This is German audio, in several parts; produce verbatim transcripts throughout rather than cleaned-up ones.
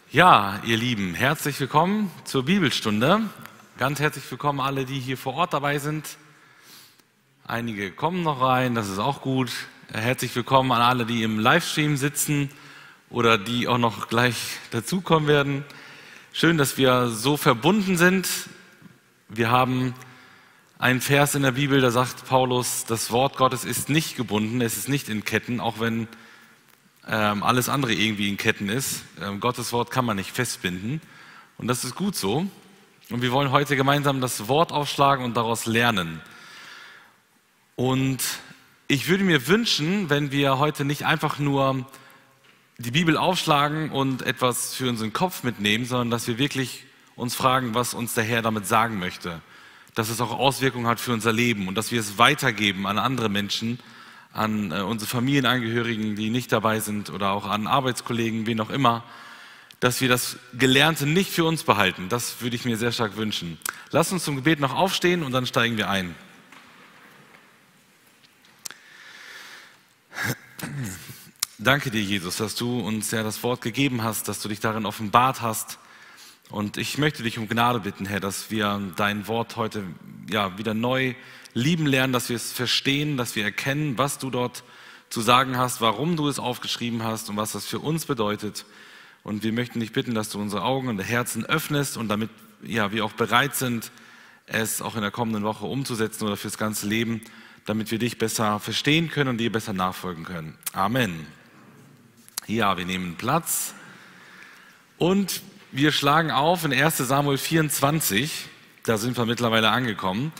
Ja, ihr Lieben, herzlich willkommen zur Bibelstunde. Ganz herzlich willkommen alle, die hier vor Ort dabei sind. Einige kommen noch rein, das ist auch gut. Herzlich willkommen an alle, die im Livestream sitzen oder die auch noch gleich dazukommen werden. Schön, dass wir so verbunden sind. Wir haben einen Vers in der Bibel, da sagt Paulus, das Wort Gottes ist nicht gebunden, es ist nicht in Ketten, auch wenn ähm, alles andere irgendwie in Ketten ist. Ähm, Gottes Wort kann man nicht festbinden und das ist gut so. Und wir wollen heute gemeinsam das Wort aufschlagen und daraus lernen. Und ich würde mir wünschen, wenn wir heute nicht einfach nur die Bibel aufschlagen und etwas für unseren Kopf mitnehmen, sondern dass wir wirklich uns fragen, was uns der Herr damit sagen möchte. Dass es auch Auswirkungen hat für unser Leben und dass wir es weitergeben an andere Menschen, an äh, unsere Familienangehörigen, die nicht dabei sind oder auch an Arbeitskollegen, wen auch immer, dass wir das Gelernte nicht für uns behalten. Das würde ich mir sehr stark wünschen. Lasst uns zum Gebet noch aufstehen und dann steigen wir ein. Danke dir, Jesus, dass du uns ja das Wort gegeben hast, dass du dich darin offenbart hast. Und ich möchte dich um Gnade bitten, Herr, dass wir dein Wort heute ja, wieder neu lieben lernen, dass wir es verstehen, dass wir erkennen, was du dort zu sagen hast, warum du es aufgeschrieben hast und was das für uns bedeutet. Und wir möchten dich bitten, dass du unsere Augen und Herzen öffnest und damit ja, wir auch bereit sind, es auch in der kommenden Woche umzusetzen oder fürs ganze Leben, damit wir dich besser verstehen können und dir besser nachfolgen können. Amen. Ja, wir nehmen Platz und wir schlagen auf in erster Samuel vierundzwanzig, da sind wir mittlerweile angekommen.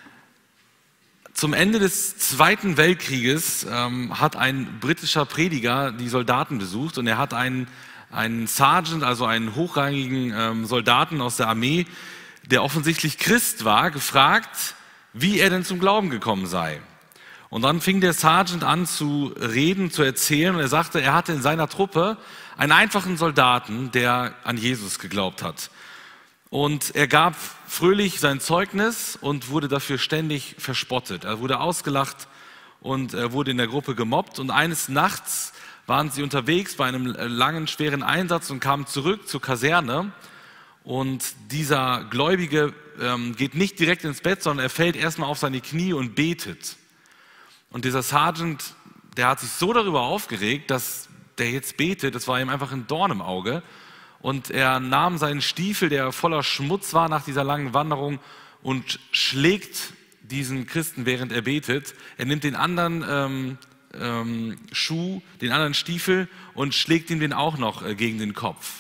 Zum Ende des Zweiten Weltkrieges ähm, hat ein britischer Prediger die Soldaten besucht und er hat einen, einen Sergeant, also einen hochrangigen ähm, Soldaten aus der Armee, der offensichtlich Christ war, gefragt, wie er denn zum Glauben gekommen sei. Und dann fing der Sergeant an zu reden, zu erzählen und er sagte, er hatte in seiner Truppe einen einfachen Soldaten, der an Jesus geglaubt hat. Und er gab fröhlich sein Zeugnis und wurde dafür ständig verspottet. Er wurde ausgelacht und er wurde in der Gruppe gemobbt. Und eines Nachts waren sie unterwegs bei einem langen, schweren Einsatz und kamen zurück zur Kaserne. Und dieser Gläubige ähm, geht nicht direkt ins Bett, sondern er fällt erstmal auf seine Knie und betet. Und dieser Sergeant, der hat sich so darüber aufgeregt, dass der jetzt betet, das war ihm einfach ein Dorn im Auge. Und er nahm seinen Stiefel, der voller Schmutz war nach dieser langen Wanderung, und schlägt diesen Christen, während er betet. Er nimmt den anderen ähm, ähm, Schuh, den anderen Stiefel und schlägt ihm den auch noch äh, gegen den Kopf.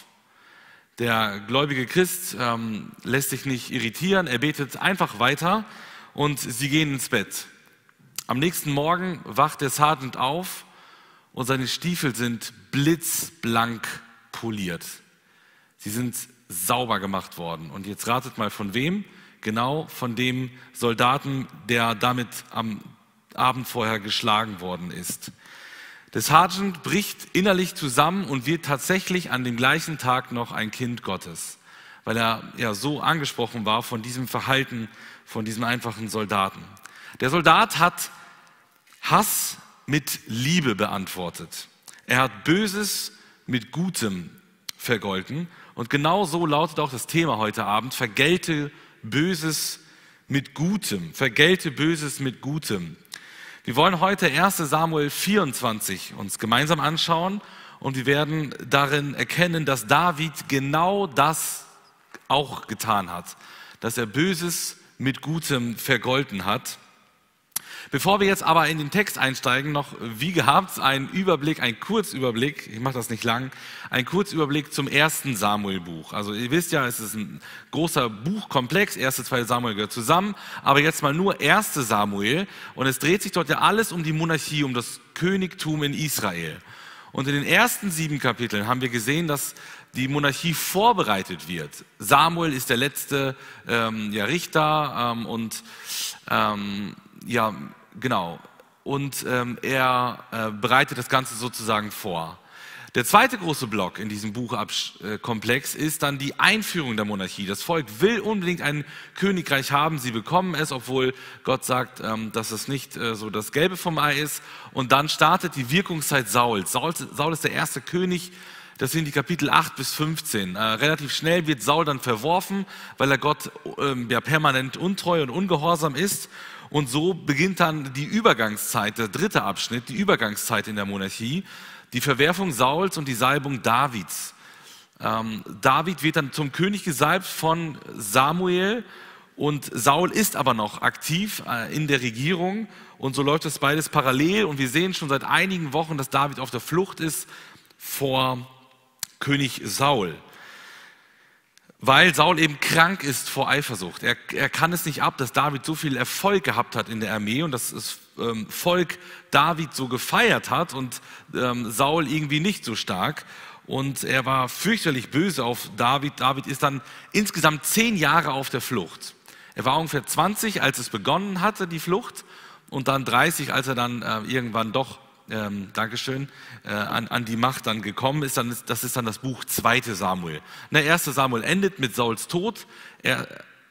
Der gläubige Christ ähm, lässt sich nicht irritieren, er betet einfach weiter und sie gehen ins Bett. Am nächsten Morgen wacht der Sergeant auf und seine Stiefel sind blitzblank poliert. Sie sind sauber gemacht worden. Und jetzt ratet mal von wem? Genau von dem Soldaten, der damit am Abend vorher geschlagen worden ist. Der Sergeant bricht innerlich zusammen und wird tatsächlich an dem gleichen Tag noch ein Kind Gottes, weil er ja so angesprochen war von diesem Verhalten, von diesem einfachen Soldaten. Der Soldat hat Hass mit Liebe beantwortet. Er hat Böses mit Gutem vergolten. Und genau so lautet auch das Thema heute Abend: Vergelte Böses mit Gutem. Vergelte Böses mit Gutem. Wir wollen heute erster Samuel vierundzwanzig uns gemeinsam anschauen und wir werden darin erkennen, dass David genau das auch getan hat, dass er Böses mit Gutem vergolten hat. Bevor wir jetzt aber in den Text einsteigen, noch wie gehabt ein Überblick, ein Kurzüberblick, ich mache das nicht lang, ein Kurzüberblick zum ersten Samuel-Buch. Also ihr wisst ja, es ist ein großer Buchkomplex, erste, zweite Samuel gehört zusammen, aber jetzt mal nur erste Samuel und es dreht sich dort ja alles um die Monarchie, um das Königtum in Israel. Und in den ersten sieben Kapiteln haben wir gesehen, dass die Monarchie vorbereitet wird. Samuel ist der letzte ähm, ja, Richter ähm, und ähm, ja, genau. Und ähm, er äh, bereitet das Ganze sozusagen vor. Der zweite große Block in diesem Buchkomplex ist dann die Einführung der Monarchie. Das Volk will unbedingt ein Königreich haben, sie bekommen es, obwohl Gott sagt, ähm, dass es nicht äh, so das Gelbe vom Ei ist. Und dann startet die Wirkungszeit Sauls. Saul, Saul ist der erste König, Das sind die Kapitel acht bis fünfzehn. Äh, relativ schnell wird Saul dann verworfen, weil er Gott ähm, ja, permanent untreu und ungehorsam ist. Und so beginnt dann die Übergangszeit, der dritte Abschnitt, die Übergangszeit in der Monarchie, die Verwerfung Sauls und die Salbung Davids. Ähm, David wird dann zum König gesalbt von Samuel und Saul ist aber noch aktiv äh, in der Regierung und so läuft das beides parallel und wir sehen schon seit einigen Wochen, dass David auf der Flucht ist vor König Saul, weil Saul eben krank ist vor Eifersucht. Er, er kann es nicht ab, dass David so viel Erfolg gehabt hat in der Armee und dass das ähm, Volk David so gefeiert hat und ähm, Saul irgendwie nicht so stark. Und er war fürchterlich böse auf David. David ist dann insgesamt zehn Jahre auf der Flucht. Er war ungefähr zwanzig, als es begonnen hatte, die Flucht, und dann dreißig, als er dann äh, irgendwann doch, ähm, Dankeschön, äh, an, an die Macht dann gekommen ist. Dann ist. Das ist dann das Buch zweite Samuel. Der erste Samuel endet mit Sauls Tod. Er,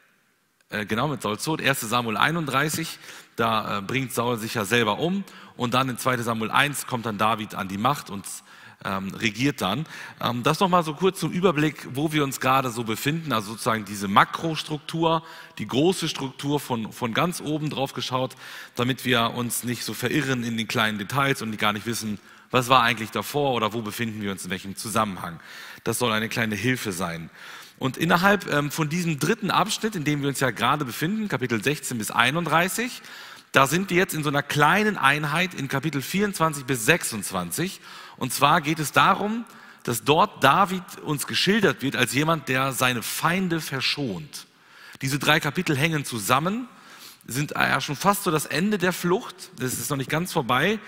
äh, genau, mit Sauls Tod. erste Samuel einunddreißig, da äh, bringt Saul sich ja selber um. Und dann in zweite Samuel eins kommt dann David an die Macht und Ähm, regiert dann. Ähm, das nochmal so kurz zum Überblick, wo wir uns gerade so befinden, also sozusagen diese Makrostruktur, die große Struktur von, von ganz oben drauf geschaut, damit wir uns nicht so verirren in den kleinen Details und die gar nicht wissen, was war eigentlich davor oder wo befinden wir uns in welchem Zusammenhang. Das soll eine kleine Hilfe sein. Und innerhalb ähm, von diesem dritten Abschnitt, in dem wir uns ja gerade befinden, Kapitel sechzehn bis einunddreißig, da sind wir jetzt in so einer kleinen Einheit in Kapitel vierundzwanzig bis sechsundzwanzig. Und zwar geht es darum, dass dort David uns geschildert wird als jemand, der seine Feinde verschont. Diese drei Kapitel hängen zusammen, sind ja schon fast so das Ende der Flucht. Das ist noch nicht ganz vorbei.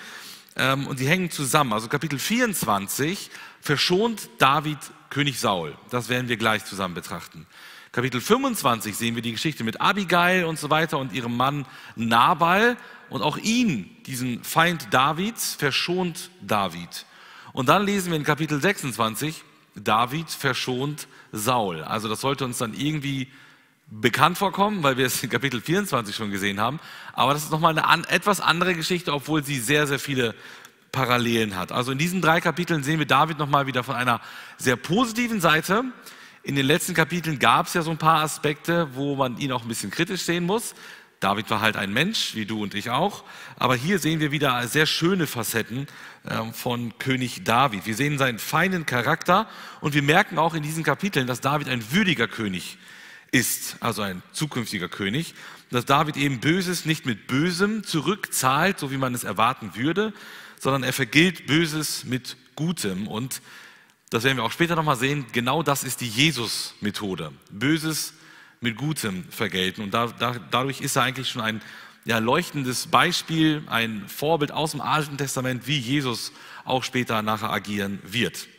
Und die hängen zusammen. Also Kapitel vierundzwanzig verschont David König Saul. Das werden wir gleich zusammen betrachten. Kapitel fünfundzwanzig sehen wir die Geschichte mit Abigail und so weiter und ihrem Mann Nabal. Und auch ihn, diesen Feind Davids, verschont David. Und dann lesen wir in Kapitel sechsundzwanzig, David verschont Saul. Also das sollte uns dann irgendwie bekannt vorkommen, weil wir es in Kapitel vierundzwanzig schon gesehen haben. Aber das ist nochmal eine an, etwas andere Geschichte, obwohl sie sehr, sehr viele Parallelen hat. Also in diesen drei Kapiteln sehen wir David nochmal wieder von einer sehr positiven Seite. In den letzten Kapiteln gab es ja so ein paar Aspekte, wo man ihn auch ein bisschen kritisch sehen muss. David war halt ein Mensch, wie du und ich auch. Aber hier sehen wir wieder sehr schöne Facetten äh, von König David. Wir sehen seinen feinen Charakter und wir merken auch in diesen Kapiteln, dass David ein würdiger König ist, also ein zukünftiger König. Dass David eben Böses nicht mit Bösem zurückzahlt, so wie man es erwarten würde, sondern er vergilt Böses mit Gutem. Und das werden wir auch später nochmal sehen, genau das ist die Jesus-Methode. Böses mit Gutem vergelten. Und da, da, dadurch ist er eigentlich schon ein ja, leuchtendes Beispiel, ein Vorbild aus dem Alten Testament, wie Jesus auch später nachher agieren wird.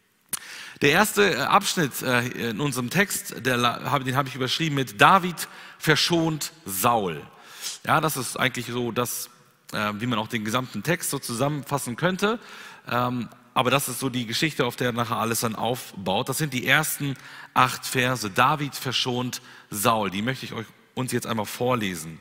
Der erste Abschnitt in unserem Text, der, den habe ich überschrieben mit David verschont Saul. Ja, das ist eigentlich so das, wie man auch den gesamten Text so zusammenfassen könnte. Aber das ist so die Geschichte, auf der nachher alles dann aufbaut. Das sind die ersten acht Verse. David verschont Saul. Die möchte ich euch uns jetzt einmal vorlesen.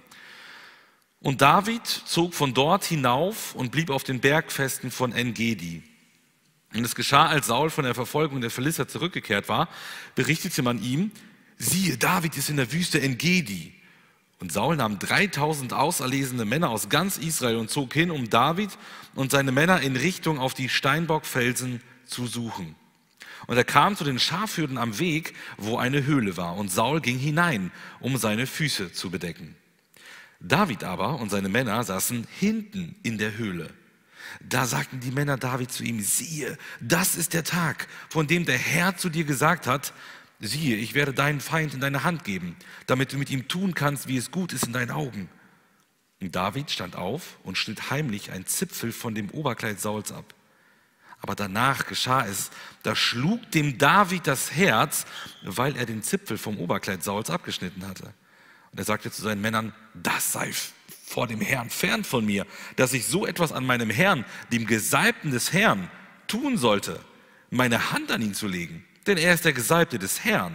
Und David zog von dort hinauf und blieb auf den Bergfesten von En-Gedi. Und es geschah, als Saul von der Verfolgung der Philister zurückgekehrt war, berichtete man ihm, siehe, David ist in der Wüste En-Gedi. Und Saul nahm dreitausend auserlesene Männer aus ganz Israel und zog hin, um David und seine Männer in Richtung auf die Steinbockfelsen zu suchen. Und er kam zu den Schafhürden am Weg, wo eine Höhle war. Und Saul ging hinein, um seine Füße zu bedecken. David aber und seine Männer saßen hinten in der Höhle. Da sagten die Männer David zu ihm, siehe, das ist der Tag, von dem der Herr zu dir gesagt hat, siehe, ich werde deinen Feind in deine Hand geben, damit du mit ihm tun kannst, wie es gut ist in deinen Augen. Und David stand auf und schnitt heimlich ein Zipfel von dem Oberkleid Sauls ab. Aber danach geschah es, da schlug dem David das Herz, weil er den Zipfel vom Oberkleid Sauls abgeschnitten hatte. Und er sagte zu seinen Männern, das sei vor dem Herrn fern von mir, dass ich so etwas an meinem Herrn, dem Gesalbten des Herrn, tun sollte, meine Hand an ihn zu legen. Denn er ist der Gesalbte des Herrn.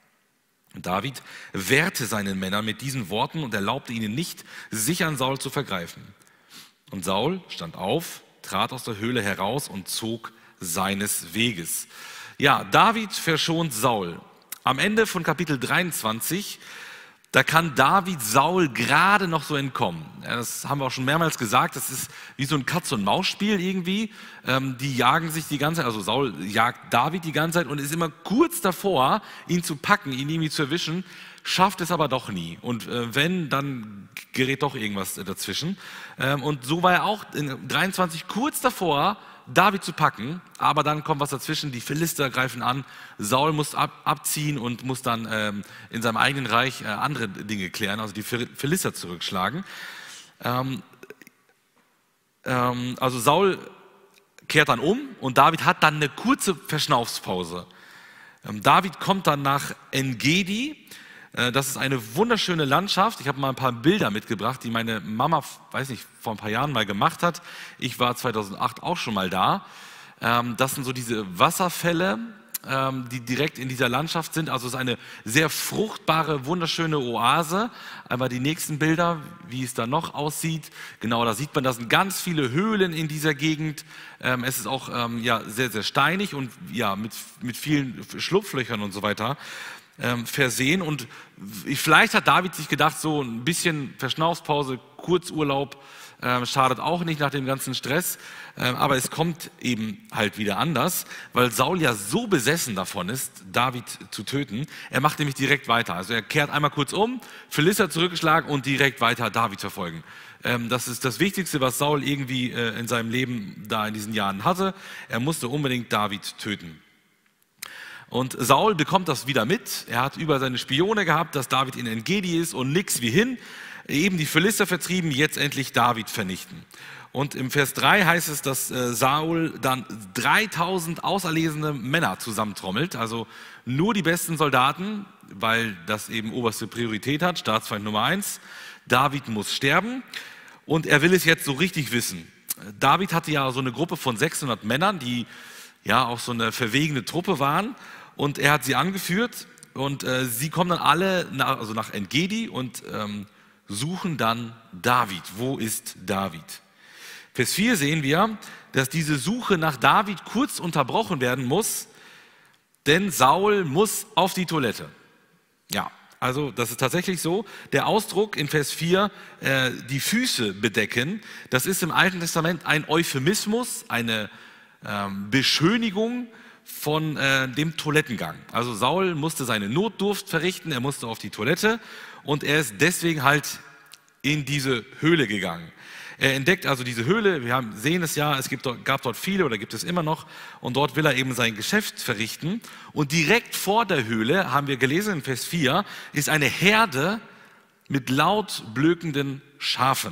Und David wehrte seinen Männern mit diesen Worten und erlaubte ihnen nicht, sich an Saul zu vergreifen. Und Saul stand auf, trat aus der Höhle heraus und zog seines Weges. Ja, David verschont Saul. Am Ende von Kapitel dreiundzwanzig, da kann David Saul gerade noch so entkommen. Ja, das haben wir auch schon mehrmals gesagt, das ist wie so ein Katz-und-Maus-Spiel irgendwie. Ähm, die jagen sich die ganze Zeit, also Saul jagt David die ganze Zeit und ist immer kurz davor, ihn zu packen, ihn irgendwie zu erwischen, schafft es aber doch nie. Und äh, wenn, dann gerät doch irgendwas dazwischen. Ähm, und so war er auch in dreiundzwanzig kurz davor, David zu packen, aber dann kommt was dazwischen, die Philister greifen an, Saul muss ab, abziehen und muss dann ähm, in seinem eigenen Reich äh, andere Dinge klären, also die Philister zurückschlagen. Ähm, ähm, also Saul kehrt dann um und David hat dann eine kurze Verschnaufspause. Ähm, David kommt dann nach En-Gedi. Das ist eine wunderschöne Landschaft. Ich habe mal ein paar Bilder mitgebracht, die meine Mama, weiß nicht, vor ein paar Jahren mal gemacht hat. Ich war zweitausendacht auch schon mal da. Das sind so diese Wasserfälle, die direkt in dieser Landschaft sind. Also es ist eine sehr fruchtbare, wunderschöne Oase. Einmal die nächsten Bilder, wie es da noch aussieht. Genau, da sieht man, da sind ganz viele Höhlen in dieser Gegend. Es ist auch ja, sehr, sehr steinig und ja, mit, mit vielen Schlupflöchern und so weiter versehen. Und vielleicht hat David sich gedacht, so ein bisschen Verschnaufspause, Kurzurlaub, äh, schadet auch nicht nach dem ganzen Stress. Äh, aber es kommt eben halt wieder anders, weil Saul ja so besessen davon ist, David zu töten. Er macht nämlich direkt weiter. Also er kehrt einmal kurz um, Philister zurückgeschlagen und direkt weiter David verfolgen. Ähm, das ist das Wichtigste, was Saul irgendwie äh, in seinem Leben da in diesen Jahren hatte. Er musste unbedingt David töten. Und Saul bekommt das wieder mit. Er hat über seine Spione gehabt, dass David in En-Gedi ist und nix wie hin. Eben die Philister vertrieben, jetzt endlich David vernichten. Und im Vers drei heißt es, dass äh, Saul dann dreitausend auserlesene Männer zusammentrommelt, also nur die besten Soldaten, weil das eben oberste Priorität hat, Staatsfeind Nummer eins. David muss sterben und er will es jetzt so richtig wissen. David hatte ja so eine Gruppe von sechshundert Männern, die ja auch so eine verwegene Truppe waren. Und er hat sie angeführt und äh, sie kommen dann alle nach, also nach En-Gedi und ähm, suchen dann David. Wo ist David? Vers vier sehen wir, dass diese Suche nach David kurz unterbrochen werden muss, denn Saul muss auf die Toilette. Ja, also das ist tatsächlich so. Der Ausdruck in Vers vier, äh, die Füße bedecken, das ist im Alten Testament ein Euphemismus, eine ähm, Beschönigung von äh, dem Toilettengang. Also Saul musste seine Notdurft verrichten, er musste auf die Toilette und er ist deswegen halt in diese Höhle gegangen. Er entdeckt also diese Höhle, wir haben, sehen es ja, es gibt, gab dort viele oder gibt es immer noch und dort will er eben sein Geschäft verrichten und direkt vor der Höhle, haben wir gelesen in Vers vier, ist eine Herde mit laut blökenden Schafen.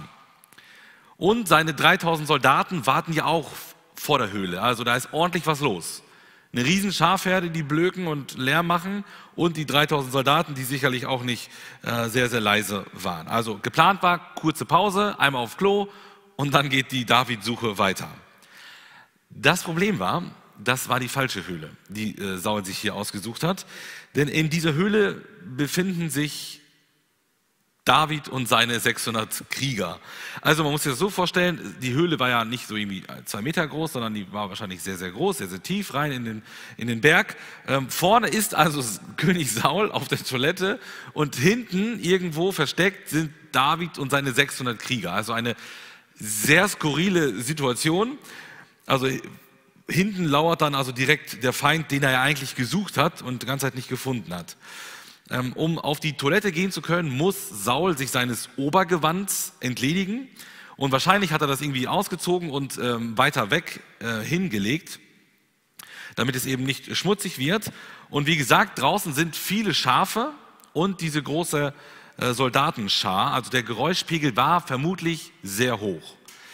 Und seine dreitausend Soldaten warten ja auch vor der Höhle, also da ist ordentlich was los. Eine riesen Schafherde, die blöken und Lärm machen und die dreitausend Soldaten, die sicherlich auch nicht äh, sehr, sehr leise waren. Also geplant war, kurze Pause, einmal auf Klo und dann geht die David-Suche weiter. Das Problem war, das war die falsche Höhle, die äh, Saul sich hier ausgesucht hat. Denn in dieser Höhle befinden sich David und seine sechshundert Krieger. Also man muss sich das so vorstellen, die Höhle war ja nicht so irgendwie zwei Meter groß, sondern die war wahrscheinlich sehr, sehr groß, sehr, sehr tief rein in den, in den Berg. Ähm, vorne ist also König Saul auf der Toilette und hinten irgendwo versteckt sind David und seine sechshundert Krieger. Also eine sehr skurrile Situation. Also hinten lauert dann also direkt der Feind, den er ja eigentlich gesucht hat und die ganze Zeit nicht gefunden hat. Um auf die Toilette gehen zu können, muss Saul sich seines Obergewands entledigen und wahrscheinlich hat er das irgendwie ausgezogen und ähm, weiter weg äh, hingelegt, damit es eben nicht schmutzig wird. Und wie gesagt, draußen sind viele Schafe und diese große äh, Soldatenschar, also der Geräuschpegel war vermutlich sehr hoch.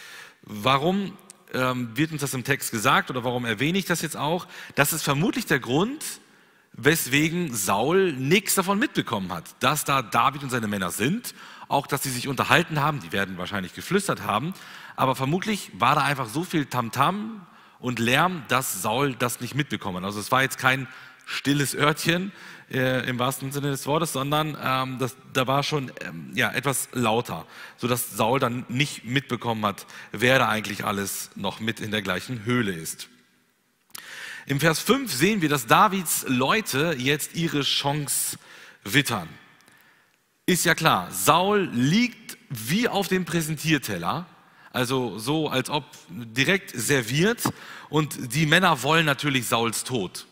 Warum ähm, wird uns das im Text gesagt oder warum erwähne ich das jetzt auch? Das ist vermutlich der Grund, weswegen Saul nichts davon mitbekommen hat, dass da David und seine Männer sind, auch dass sie sich unterhalten haben, die werden wahrscheinlich geflüstert haben, aber vermutlich war da einfach so viel Tamtam und Lärm, dass Saul das nicht mitbekommen hat. Also es war jetzt kein stilles Örtchen äh, im wahrsten Sinne des Wortes, sondern ähm, das, da war schon ähm, ja, etwas lauter, sodass Saul dann nicht mitbekommen hat, wer da eigentlich alles noch mit in der gleichen Höhle ist. Im Vers fünf sehen wir, dass Davids Leute jetzt ihre Chance wittern. Ist ja klar, Saul liegt wie auf dem Präsentierteller, also so, als ob direkt serviert, und die Männer wollen natürlich Sauls Tod.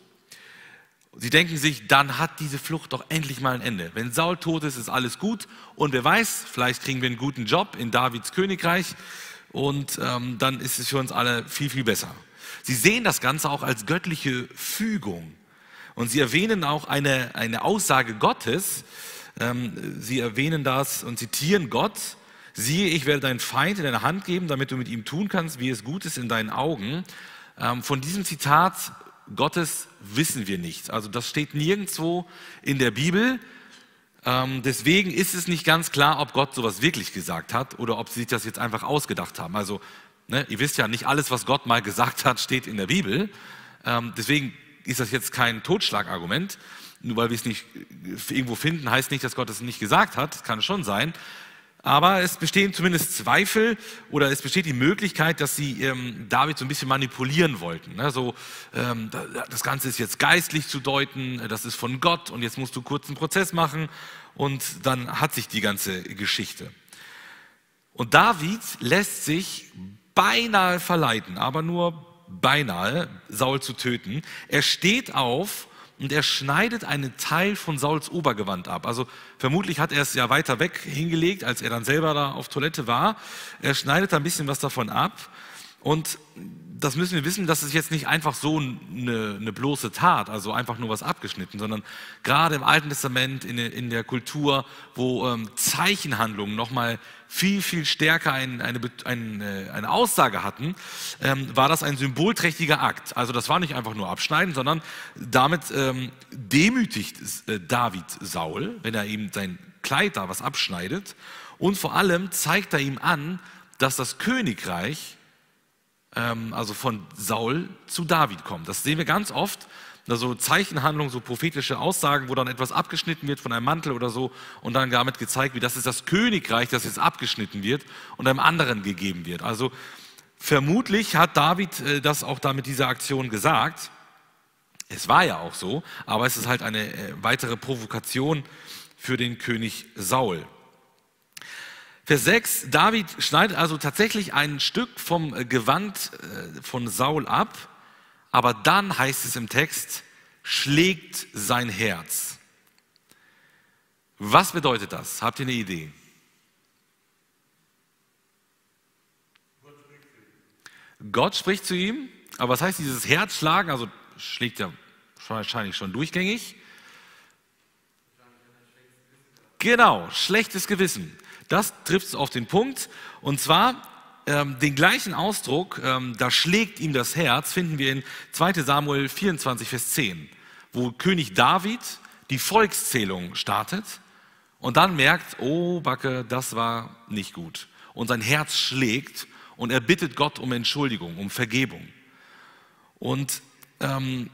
Sie denken sich, dann hat diese Flucht doch endlich mal ein Ende. Wenn Saul tot ist, ist alles gut, und wer weiß, vielleicht kriegen wir einen guten Job in Davids Königreich, und ähm, dann ist es für uns alle viel, viel besser. Sie sehen das Ganze auch als göttliche Fügung, und sie erwähnen auch eine, eine Aussage Gottes. Ähm, sie erwähnen das und zitieren Gott: Siehe, ich werde deinen Feind in deine Hand geben, damit du mit ihm tun kannst, wie es gut ist in deinen Augen. Ähm, von diesem Zitat Gottes wissen wir nichts. Also das steht nirgendwo in der Bibel. Ähm, deswegen ist es nicht ganz klar, ob Gott sowas wirklich gesagt hat oder ob sie sich das jetzt einfach ausgedacht haben. Also ne, ihr wisst ja, nicht alles, was Gott mal gesagt hat, steht in der Bibel. Ähm, deswegen ist das jetzt kein Totschlagargument. Nur weil wir es nicht irgendwo finden, heißt nicht, dass Gott es nicht gesagt hat. Das kann schon sein. Aber es bestehen zumindest Zweifel, oder es besteht die Möglichkeit, dass sie ähm, David so ein bisschen manipulieren wollten. Ne? So, ähm, das Ganze ist jetzt geistlich zu deuten, das ist von Gott, und jetzt musst du kurz einen Prozess machen, und dann hat sich die ganze Geschichte. Und David lässt sich beinahe verleiten, aber nur beinahe, Saul zu töten. Er steht auf und er schneidet einen Teil von Sauls Obergewand ab. Also vermutlich hat er es ja weiter weg hingelegt, als er dann selber da auf Toilette war. Er schneidet da ein bisschen was davon ab. Und das müssen wir wissen, das ist jetzt nicht einfach so eine, eine bloße Tat, also einfach nur was abgeschnitten, sondern gerade im Alten Testament, in, in der Kultur, wo ähm, Zeichenhandlungen nochmal viel, viel stärker ein, eine, eine, eine Aussage hatten, ähm, war das ein symbolträchtiger Akt. Also das war nicht einfach nur abschneiden, sondern damit ähm, demütigt äh, David Saul, wenn er ihm sein Kleid da was abschneidet, und vor allem zeigt er ihm an, dass das Königreich also von Saul zu David kommt. Das sehen wir ganz oft, also Zeichenhandlungen, so prophetische Aussagen, wo dann etwas abgeschnitten wird von einem Mantel oder so, und dann damit gezeigt wird, das ist das Königreich, das jetzt abgeschnitten wird und einem anderen gegeben wird. Also vermutlich hat David das auch da mit dieser Aktion gesagt. Es war ja auch so, aber es ist halt eine weitere Provokation für den König Saul. Vers sechs, David schneidet also tatsächlich ein Stück vom Gewand von Saul ab, aber dann heißt es im Text, schlägt sein Herz. Was bedeutet das? Habt ihr eine Idee? Gott spricht zu ihm, aber was heißt dieses Herzschlagen? Also schlägt er wahrscheinlich schon durchgängig. Genau, schlechtes Gewissen. Das trifft es auf den Punkt, und zwar ähm, den gleichen Ausdruck, ähm, da schlägt ihm das Herz, finden wir in zweiter Samuel vierundzwanzig, Vers zehn, wo König David die Volkszählung startet und dann merkt, oh Backe, das war nicht gut, und sein Herz schlägt und er bittet Gott um Entschuldigung, um Vergebung. Und ähm,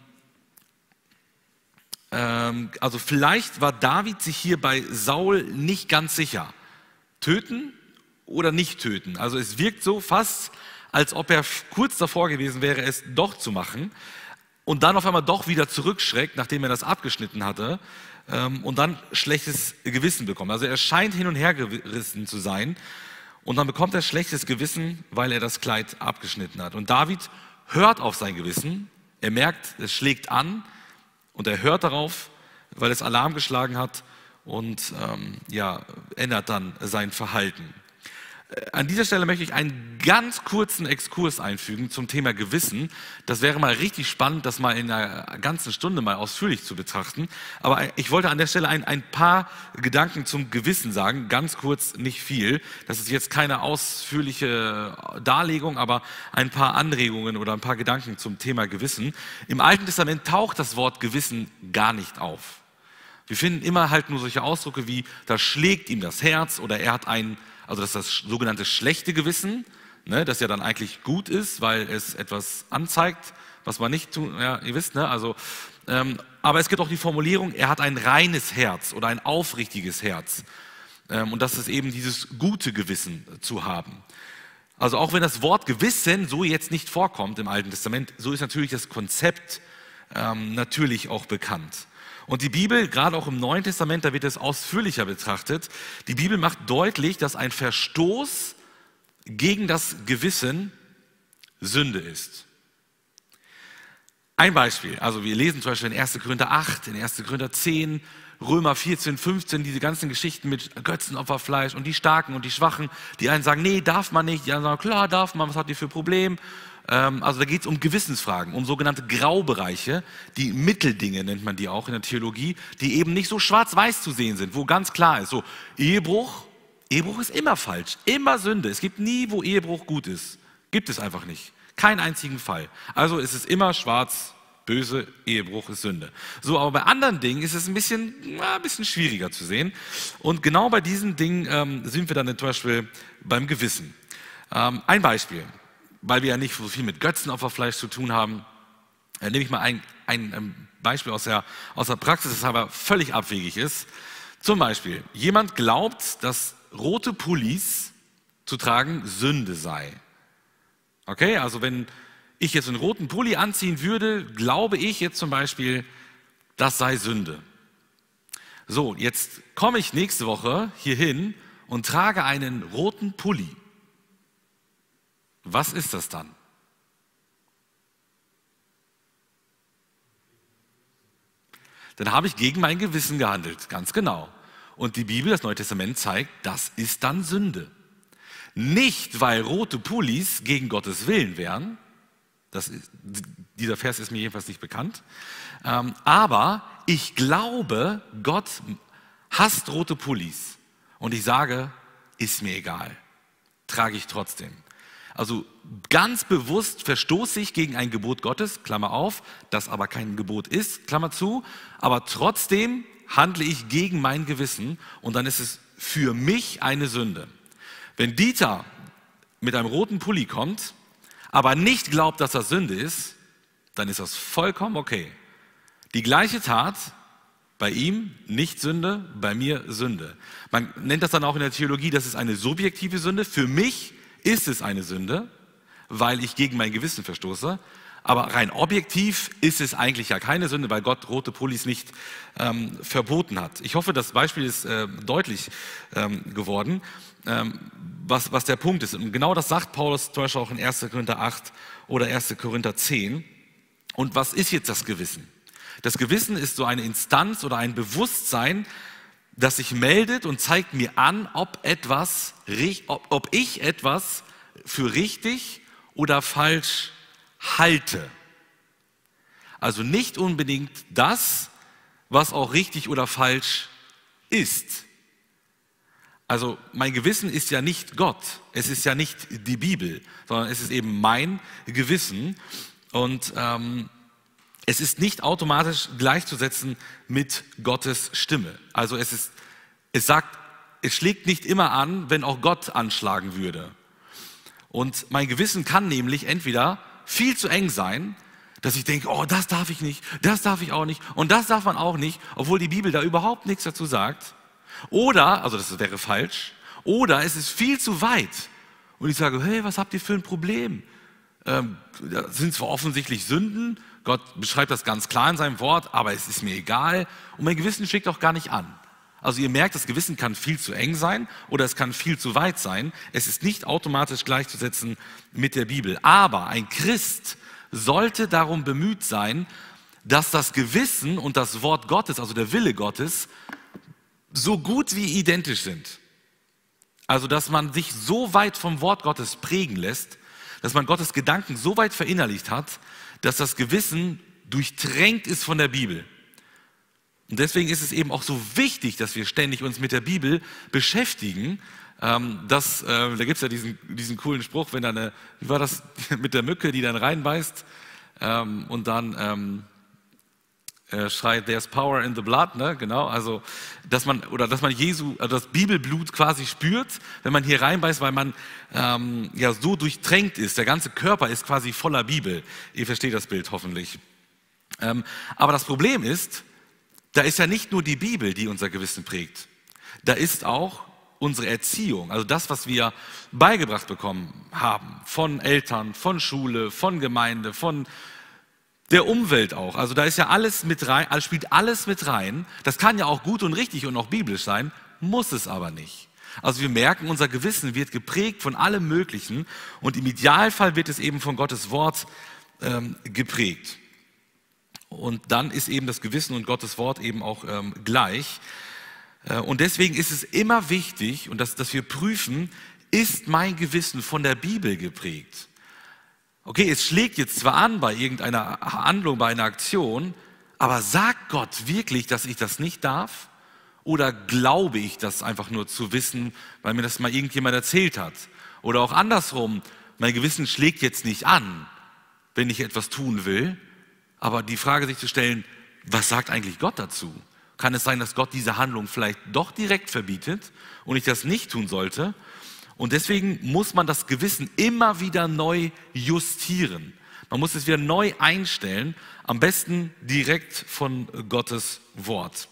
ähm, also vielleicht war David sich hier bei Saul nicht ganz sicher. Töten oder nicht töten? Also es wirkt so fast, als ob er kurz davor gewesen wäre, es doch zu machen, und dann auf einmal doch wieder zurückschreckt, nachdem er das abgeschnitten hatte, ähm, und dann schlechtes Gewissen bekommt. Also er scheint hin und her gerissen zu sein, und dann bekommt er schlechtes Gewissen, weil er das Kleid abgeschnitten hat. Und David hört auf sein Gewissen, er merkt, es schlägt an, und er hört darauf, weil es Alarm geschlagen hat, und ähm, ja, ändert dann sein Verhalten. An dieser Stelle möchte ich einen ganz kurzen Exkurs einfügen zum Thema Gewissen. Das wäre mal richtig spannend, das mal in einer ganzen Stunde mal ausführlich zu betrachten. Aber ich wollte an der Stelle ein, ein paar Gedanken zum Gewissen sagen, ganz kurz, nicht viel. Das ist jetzt keine ausführliche Darlegung, aber ein paar Anregungen oder ein paar Gedanken zum Thema Gewissen. Im Alten Testament taucht das Wort Gewissen gar nicht auf. Wir finden immer halt nur solche Ausdrücke wie, da schlägt ihm das Herz, oder er hat ein, also das ist das sogenannte schlechte Gewissen, ne, das ja dann eigentlich gut ist, weil es etwas anzeigt, was man nicht tun, ja, ihr wisst, ne, also, ähm, aber es gibt auch die Formulierung, er hat ein reines Herz oder ein aufrichtiges Herz, ähm, und das ist eben dieses gute Gewissen zu haben. Also auch wenn das Wort Gewissen so jetzt nicht vorkommt im Alten Testament, so ist natürlich das Konzept ähm, natürlich auch bekannt. Und die Bibel, gerade auch im Neuen Testament, da wird es ausführlicher betrachtet. Die Bibel macht deutlich, dass ein Verstoß gegen das Gewissen Sünde ist. Ein Beispiel, also wir lesen zum Beispiel in erster Korinther acht, in erster Korinther zehn, Römer vierzehn, fünfzehn, diese ganzen Geschichten mit Götzenopferfleisch und die Starken und die Schwachen. Die einen sagen, nee, darf man nicht. Die anderen sagen, klar, darf man, was habt ihr für ein Problem? Ähm, also da geht es um Gewissensfragen, um sogenannte Graubereiche, die Mitteldinge nennt man die auch in der Theologie, die eben nicht so schwarz-weiß zu sehen sind, wo ganz klar ist, so Ehebruch, Ehebruch ist immer falsch, immer Sünde. Es gibt nie, wo Ehebruch gut ist. Gibt es einfach nicht. Keinen einzigen Fall. Also ist es immer schwarz, böse, Ehebruch ist Sünde. So, aber bei anderen Dingen ist es ein bisschen, na, ein bisschen schwieriger zu sehen. Und genau bei diesen Dingen ähm, sind wir dann zum Beispiel beim Gewissen. Ähm, ein Beispiel, weil wir ja nicht so viel mit Götzenopferfleisch zu tun haben, äh, nehme ich mal ein, ein, ein Beispiel aus der, aus der Praxis, das aber völlig abwegig ist. Zum Beispiel, jemand glaubt, dass rote Pullis zu tragen Sünde sei. Okay, also wenn ich jetzt einen roten Pulli anziehen würde, glaube ich jetzt zum Beispiel, das sei Sünde. So, jetzt komme ich nächste Woche hierhin und trage einen roten Pulli. Was ist das dann? Dann habe ich gegen mein Gewissen gehandelt, ganz genau. Und die Bibel, das Neue Testament zeigt, das ist dann Sünde. Nicht, weil rote Pullis gegen Gottes Willen wären, das ist, dieser Vers ist mir jedenfalls nicht bekannt, ähm, aber ich glaube, Gott hasst rote Pullis und ich sage, ist mir egal, trage ich trotzdem. Also ganz bewusst verstoße ich gegen ein Gebot Gottes, Klammer auf, das aber kein Gebot ist, Klammer zu, aber trotzdem handle ich gegen mein Gewissen und dann ist es für mich eine Sünde. Wenn Dieter mit einem roten Pulli kommt, aber nicht glaubt, dass das Sünde ist, dann ist das vollkommen okay. Die gleiche Tat, bei ihm nicht Sünde, bei mir Sünde. Man nennt das dann auch in der Theologie, das ist eine subjektive Sünde. Für mich ist es eine Sünde, weil ich gegen mein Gewissen verstoße. Aber rein objektiv ist es eigentlich ja keine Sünde, weil Gott rote Pullis nicht ähm, verboten hat. Ich hoffe, das Beispiel ist äh, deutlich ähm, geworden, ähm, was, was der Punkt ist. Und genau das sagt Paulus zum Beispiel auch in erster Korinther acht oder erster Korinther zehn. Und was ist jetzt das Gewissen? Das Gewissen ist so eine Instanz oder ein Bewusstsein, das sich meldet und zeigt mir an, ob, etwas, ob, ob ich etwas für richtig oder falsch halte. Also nicht unbedingt das, was auch richtig oder falsch ist. Also mein Gewissen ist ja nicht Gott, es ist ja nicht die Bibel, sondern es ist eben mein Gewissen und ähm, es ist nicht automatisch gleichzusetzen mit Gottes Stimme. Also es ist, es sagt, es schlägt nicht immer an, wenn auch Gott anschlagen würde. Und mein Gewissen kann nämlich entweder viel zu eng sein, dass ich denke, oh, das darf ich nicht, das darf ich auch nicht und das darf man auch nicht, obwohl die Bibel da überhaupt nichts dazu sagt. Oder, also das wäre falsch, oder es ist viel zu weit und ich sage, hey, was habt ihr für ein Problem? Ähm, das sind zwar offensichtlich Sünden, Gott beschreibt das ganz klar in seinem Wort, aber es ist mir egal und mein Gewissen schlägt auch gar nicht an. Also ihr merkt, das Gewissen kann viel zu eng sein oder es kann viel zu weit sein. Es ist nicht automatisch gleichzusetzen mit der Bibel. Aber ein Christ sollte darum bemüht sein, dass das Gewissen und das Wort Gottes, also der Wille Gottes, so gut wie identisch sind. Also dass man sich so weit vom Wort Gottes prägen lässt, dass man Gottes Gedanken so weit verinnerlicht hat, dass das Gewissen durchtränkt ist von der Bibel. Und deswegen ist es eben auch so wichtig, dass wir ständig uns mit der Bibel beschäftigen. Ähm, das, äh, da gibt es ja diesen, diesen coolen Spruch, wenn da eine, wie war das mit der Mücke, die dann reinbeißt ähm, und dann ähm, äh, schreit, there's power in the blood, ne? Genau, also dass man oder dass man Jesu, also das Bibelblut quasi spürt, wenn man hier reinbeißt, weil man ähm, ja so durchtränkt ist. Der ganze Körper ist quasi voller Bibel. Ihr versteht das Bild hoffentlich. Ähm, aber das Problem ist, da ist ja nicht nur die Bibel, die unser Gewissen prägt. Da ist auch unsere Erziehung, also das, was wir beigebracht bekommen haben, von Eltern, von Schule, von Gemeinde, von der Umwelt auch. Also da ist ja alles mit rein, also spielt alles mit rein. Das kann ja auch gut und richtig und auch biblisch sein, muss es aber nicht. Also wir merken, unser Gewissen wird geprägt von allem Möglichen und im Idealfall wird es eben von Gottes Wort ähm, geprägt. Und dann ist eben das Gewissen und Gottes Wort eben auch ähm, gleich. Äh, und deswegen ist es immer wichtig, und das, dass wir prüfen, ist mein Gewissen von der Bibel geprägt? Okay, es schlägt jetzt zwar an bei irgendeiner Handlung, bei einer Aktion, aber sagt Gott wirklich, dass ich das nicht darf? Oder glaube ich das einfach nur zu wissen, weil mir das mal irgendjemand erzählt hat? Oder auch andersrum, mein Gewissen schlägt jetzt nicht an, wenn ich etwas tun will, aber die Frage sich zu stellen, was sagt eigentlich Gott dazu? Kann es sein, dass Gott diese Handlung vielleicht doch direkt verbietet und ich das nicht tun sollte? Und deswegen muss man das Gewissen immer wieder neu justieren. Man muss es wieder neu einstellen, am besten direkt von Gottes Wort.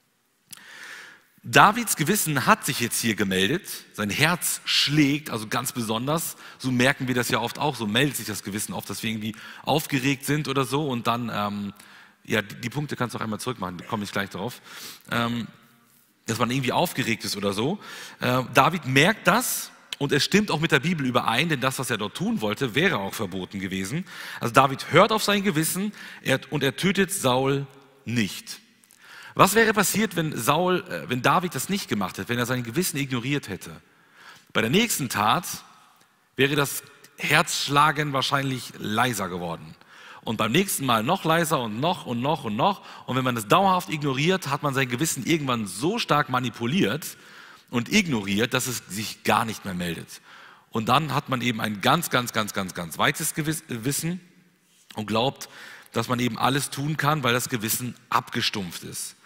Davids Gewissen hat sich jetzt hier gemeldet, sein Herz schlägt, also ganz besonders, so merken wir das ja oft auch, so meldet sich das Gewissen oft, dass wir irgendwie aufgeregt sind oder so und dann, ähm, ja, die, die Punkte kannst du auch einmal zurückmachen, da komme ich gleich drauf, ähm, dass man irgendwie aufgeregt ist oder so. Äh, David merkt das und es stimmt auch mit der Bibel überein, denn das, was er dort tun wollte, wäre auch verboten gewesen. Also David hört auf sein Gewissen er, und er tötet Saul nicht. Was wäre passiert, wenn Saul, äh, wenn David das nicht gemacht hätte, wenn er sein Gewissen ignoriert hätte? Bei der nächsten Tat wäre das Herzschlagen wahrscheinlich leiser geworden. Und beim nächsten Mal noch leiser und noch und noch und noch. Und wenn man das dauerhaft ignoriert, hat man sein Gewissen irgendwann so stark manipuliert und ignoriert, dass es sich gar nicht mehr meldet. Und dann hat man eben ein ganz, ganz, ganz, ganz, ganz weites Gewissen und glaubt, dass man eben alles tun kann, weil das Gewissen abgestumpft ist.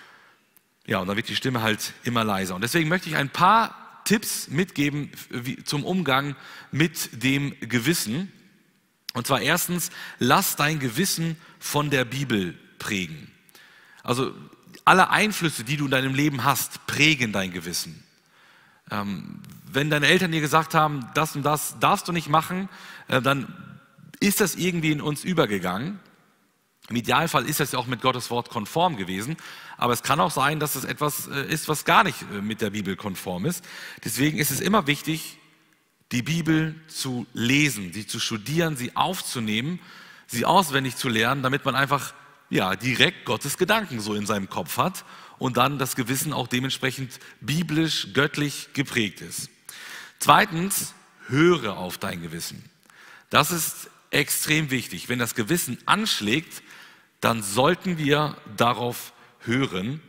Ja, und dann wird die Stimme halt immer leiser. Und deswegen möchte ich ein paar Tipps mitgeben wie, zum Umgang mit dem Gewissen. Und zwar erstens, lass dein Gewissen von der Bibel prägen. Also alle Einflüsse, die du in deinem Leben hast, prägen dein Gewissen. Ähm, wenn deine Eltern dir gesagt haben, das und das darfst du nicht machen, äh, dann ist das irgendwie in uns übergegangen. Im Idealfall ist das ja auch mit Gottes Wort konform gewesen, aber es kann auch sein, dass es etwas ist, was gar nicht mit der Bibel konform ist. Deswegen ist es immer wichtig, die Bibel zu lesen, sie zu studieren, sie aufzunehmen, sie auswendig zu lernen, damit man einfach ja, direkt Gottes Gedanken so in seinem Kopf hat und dann das Gewissen auch dementsprechend biblisch, göttlich geprägt ist. Zweitens, höre auf dein Gewissen. Das ist extrem wichtig. Wenn das Gewissen anschlägt, dann sollten wir darauf hören.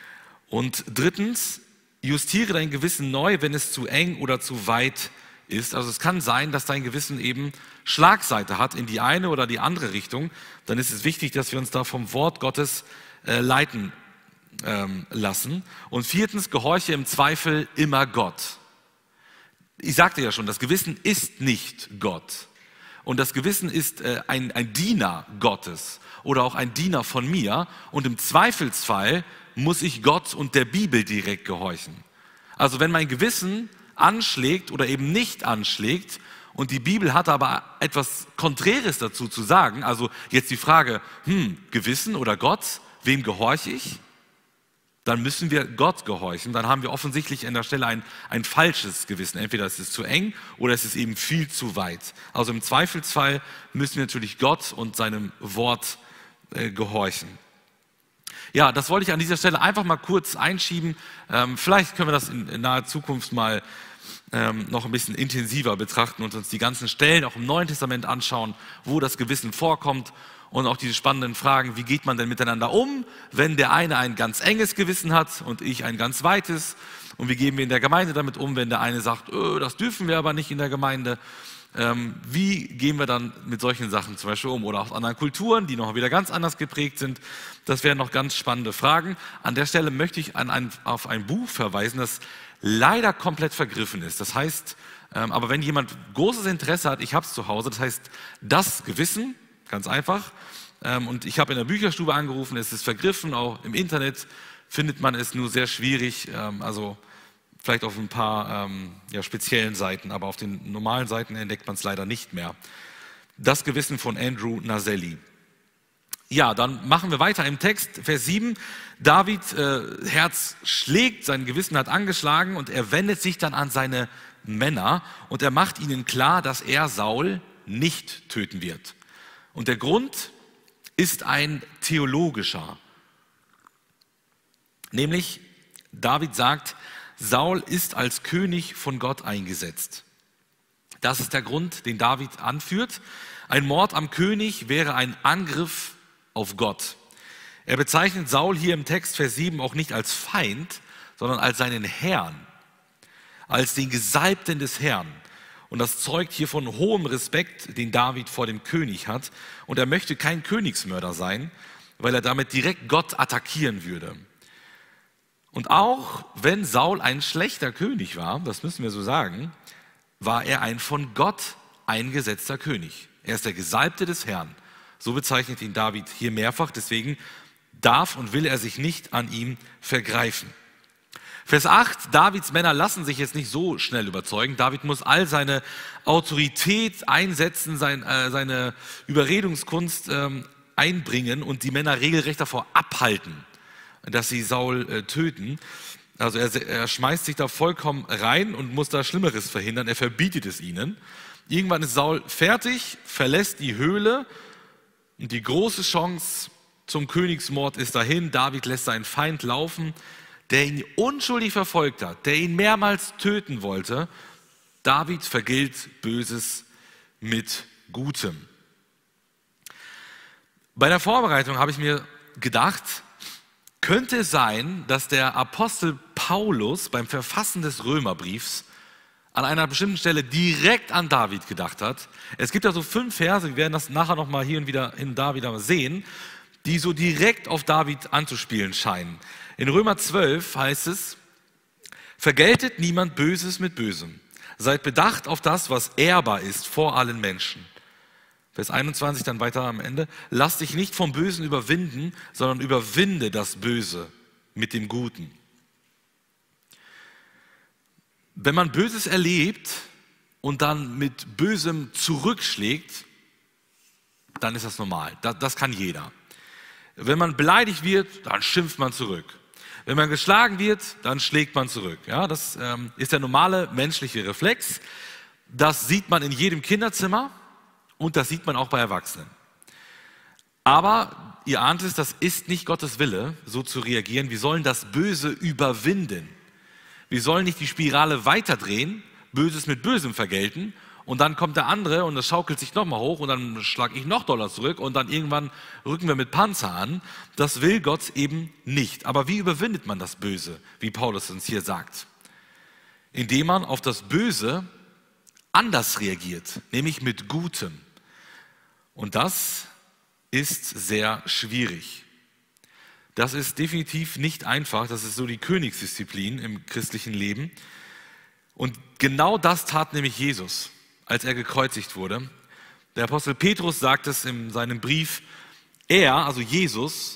Und drittens, justiere dein Gewissen neu, wenn es zu eng oder zu weit ist. Also es kann sein, dass dein Gewissen eben Schlagseite hat in die eine oder die andere Richtung. Dann ist es wichtig, dass wir uns da vom Wort Gottes äh, leiten ähm, lassen. Und viertens, gehorche im Zweifel immer Gott. Ich sagte ja schon, das Gewissen ist nicht Gott. Und das Gewissen ist äh, ein, ein Diener Gottes oder auch ein Diener von mir. Und im Zweifelsfall muss ich Gott und der Bibel direkt gehorchen. Also wenn mein Gewissen anschlägt oder eben nicht anschlägt und die Bibel hat aber etwas Konträres dazu zu sagen, also jetzt die Frage, hm, Gewissen oder Gott, wem gehorche ich? Dann müssen wir Gott gehorchen. Dann haben wir offensichtlich an der Stelle ein, ein falsches Gewissen. Entweder es ist zu eng oder es ist eben viel zu weit. Also im Zweifelsfall müssen wir natürlich Gott und seinem Wort äh, gehorchen. Ja, das wollte ich an dieser Stelle einfach mal kurz einschieben. Ähm, vielleicht können wir das in, in naher Zukunft mal ähm, noch ein bisschen intensiver betrachten und uns die ganzen Stellen auch im Neuen Testament anschauen, wo das Gewissen vorkommt. Und auch diese spannenden Fragen, wie geht man denn miteinander um, wenn der eine ein ganz enges Gewissen hat und ich ein ganz weites? Und wie gehen wir in der Gemeinde damit um, wenn der eine sagt, öh, das dürfen wir aber nicht in der Gemeinde? Ähm, wie gehen wir dann mit solchen Sachen zum Beispiel um? Oder auch anderen Kulturen, die noch wieder ganz anders geprägt sind. Das wären noch ganz spannende Fragen. An der Stelle möchte ich an ein, auf ein Buch verweisen, das leider komplett vergriffen ist. Das heißt, ähm, aber wenn jemand großes Interesse hat, ich habe es zu Hause, das heißt, das Gewissen, ganz einfach. Und ich habe in der Bücherstube angerufen, es ist vergriffen, auch im Internet findet man es nur sehr schwierig. Also vielleicht auf ein paar ähm, ja, speziellen Seiten, aber auf den normalen Seiten entdeckt man es leider nicht mehr. Das Gewissen von Andrew Naselli. Ja, dann machen wir weiter im Text, Vers sieben. David äh, Herz schlägt, sein Gewissen hat angeschlagen und er wendet sich dann an seine Männer und er macht ihnen klar, dass er Saul nicht töten wird. Und der Grund ist ein theologischer. Nämlich, David sagt, Saul ist als König von Gott eingesetzt. Das ist der Grund, den David anführt. Ein Mord am König wäre ein Angriff auf Gott. Er bezeichnet Saul hier im Text, Vers sieben, auch nicht als Feind, sondern als seinen Herrn, als den Gesalbten des Herrn. Und das zeugt hier von hohem Respekt, den David vor dem König hat. Und er möchte kein Königsmörder sein, weil er damit direkt Gott attackieren würde. Und auch wenn Saul ein schlechter König war, das müssen wir so sagen, war er ein von Gott eingesetzter König. Er ist der Gesalbte des Herrn. So bezeichnet ihn David hier mehrfach, deswegen darf und will er sich nicht an ihm vergreifen. Vers acht, Davids Männer lassen sich jetzt nicht so schnell überzeugen. David muss all seine Autorität einsetzen, sein, äh, seine Überredungskunst ähm, einbringen und die Männer regelrecht davor abhalten, dass sie Saul äh, töten. Also er, er schmeißt sich da vollkommen rein und muss da Schlimmeres verhindern. Er verbietet es ihnen. Irgendwann ist Saul fertig, verlässt die Höhle und die große Chance zum Königsmord ist dahin. David lässt seinen Feind laufen, der ihn unschuldig verfolgt hat, der ihn mehrmals töten wollte. David vergilt Böses mit Gutem. Bei der Vorbereitung habe ich mir gedacht, könnte es sein, dass der Apostel Paulus beim Verfassen des Römerbriefs an einer bestimmten Stelle direkt an David gedacht hat. Es gibt ja so fünf Verse, wir werden das nachher nochmal hier und wieder hin und da wieder sehen, die so direkt auf David anzuspielen scheinen. In Römer zwölf heißt es, vergeltet niemand Böses mit Bösem. Seid bedacht auf das, was ehrbar ist vor allen Menschen. Vers einundzwanzig dann weiter am Ende. Lass dich nicht vom Bösen überwinden, sondern überwinde das Böse mit dem Guten. Wenn man Böses erlebt und dann mit Bösem zurückschlägt, dann ist das normal. Das, das kann jeder. Wenn man beleidigt wird, dann schimpft man zurück. Wenn man geschlagen wird, dann schlägt man zurück. Ja, das ähm, ist der normale menschliche Reflex. Das sieht man in jedem Kinderzimmer und das sieht man auch bei Erwachsenen. Aber ihr ahnt es, das ist nicht Gottes Wille, so zu reagieren. Wir sollen das Böse überwinden. Wir sollen nicht die Spirale weiterdrehen, Böses mit Bösem vergelten und dann kommt der andere und das schaukelt sich nochmal hoch und dann schlage ich noch doller zurück und dann irgendwann rücken wir mit Panzer an. Das will Gott eben nicht. Aber wie überwindet man das Böse, wie Paulus uns hier sagt? Indem man auf das Böse anders reagiert, nämlich mit Gutem. Und das ist sehr schwierig. Das ist definitiv nicht einfach, das ist so die Königsdisziplin im christlichen Leben. Und genau das tat nämlich Jesus, als er gekreuzigt wurde. Der Apostel Petrus sagt es in seinem Brief, er, also Jesus,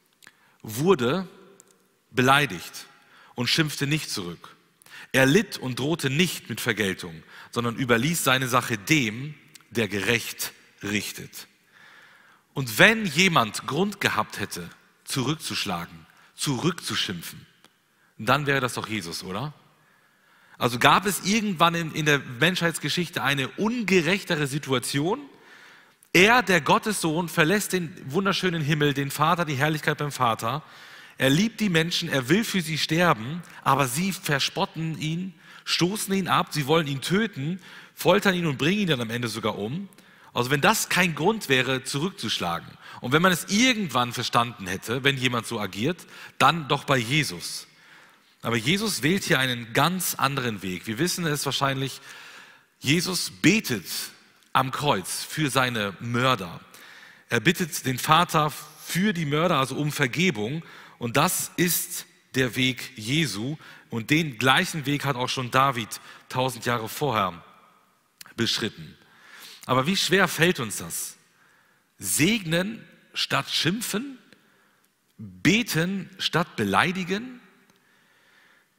wurde beleidigt und schimpfte nicht zurück. Er litt und drohte nicht mit Vergeltung, sondern überließ seine Sache dem, der gerecht richtet. Und wenn jemand Grund gehabt hätte, zurückzuschlagen, zurückzuschimpfen, dann wäre das doch Jesus, oder? Also gab es irgendwann in, in der Menschheitsgeschichte eine ungerechtere Situation? Er, der Gottessohn, verlässt den wunderschönen Himmel, den Vater, die Herrlichkeit beim Vater. Er liebt die Menschen, er will für sie sterben, aber sie verspotten ihn, stoßen ihn ab, sie wollen ihn töten, foltern ihn und bringen ihn dann am Ende sogar um. Also wenn das kein Grund wäre, zurückzuschlagen und wenn man es irgendwann verstanden hätte, wenn jemand so agiert, dann doch bei Jesus. Aber Jesus wählt hier einen ganz anderen Weg. Wir wissen es wahrscheinlich, Jesus betet am Kreuz für seine Mörder. Er bittet den Vater für die Mörder, also um Vergebung. Und das ist der Weg Jesu. Und den gleichen Weg hat auch schon David tausend Jahre vorher beschritten. Aber wie schwer fällt uns das? Segnen statt schimpfen? Beten statt beleidigen?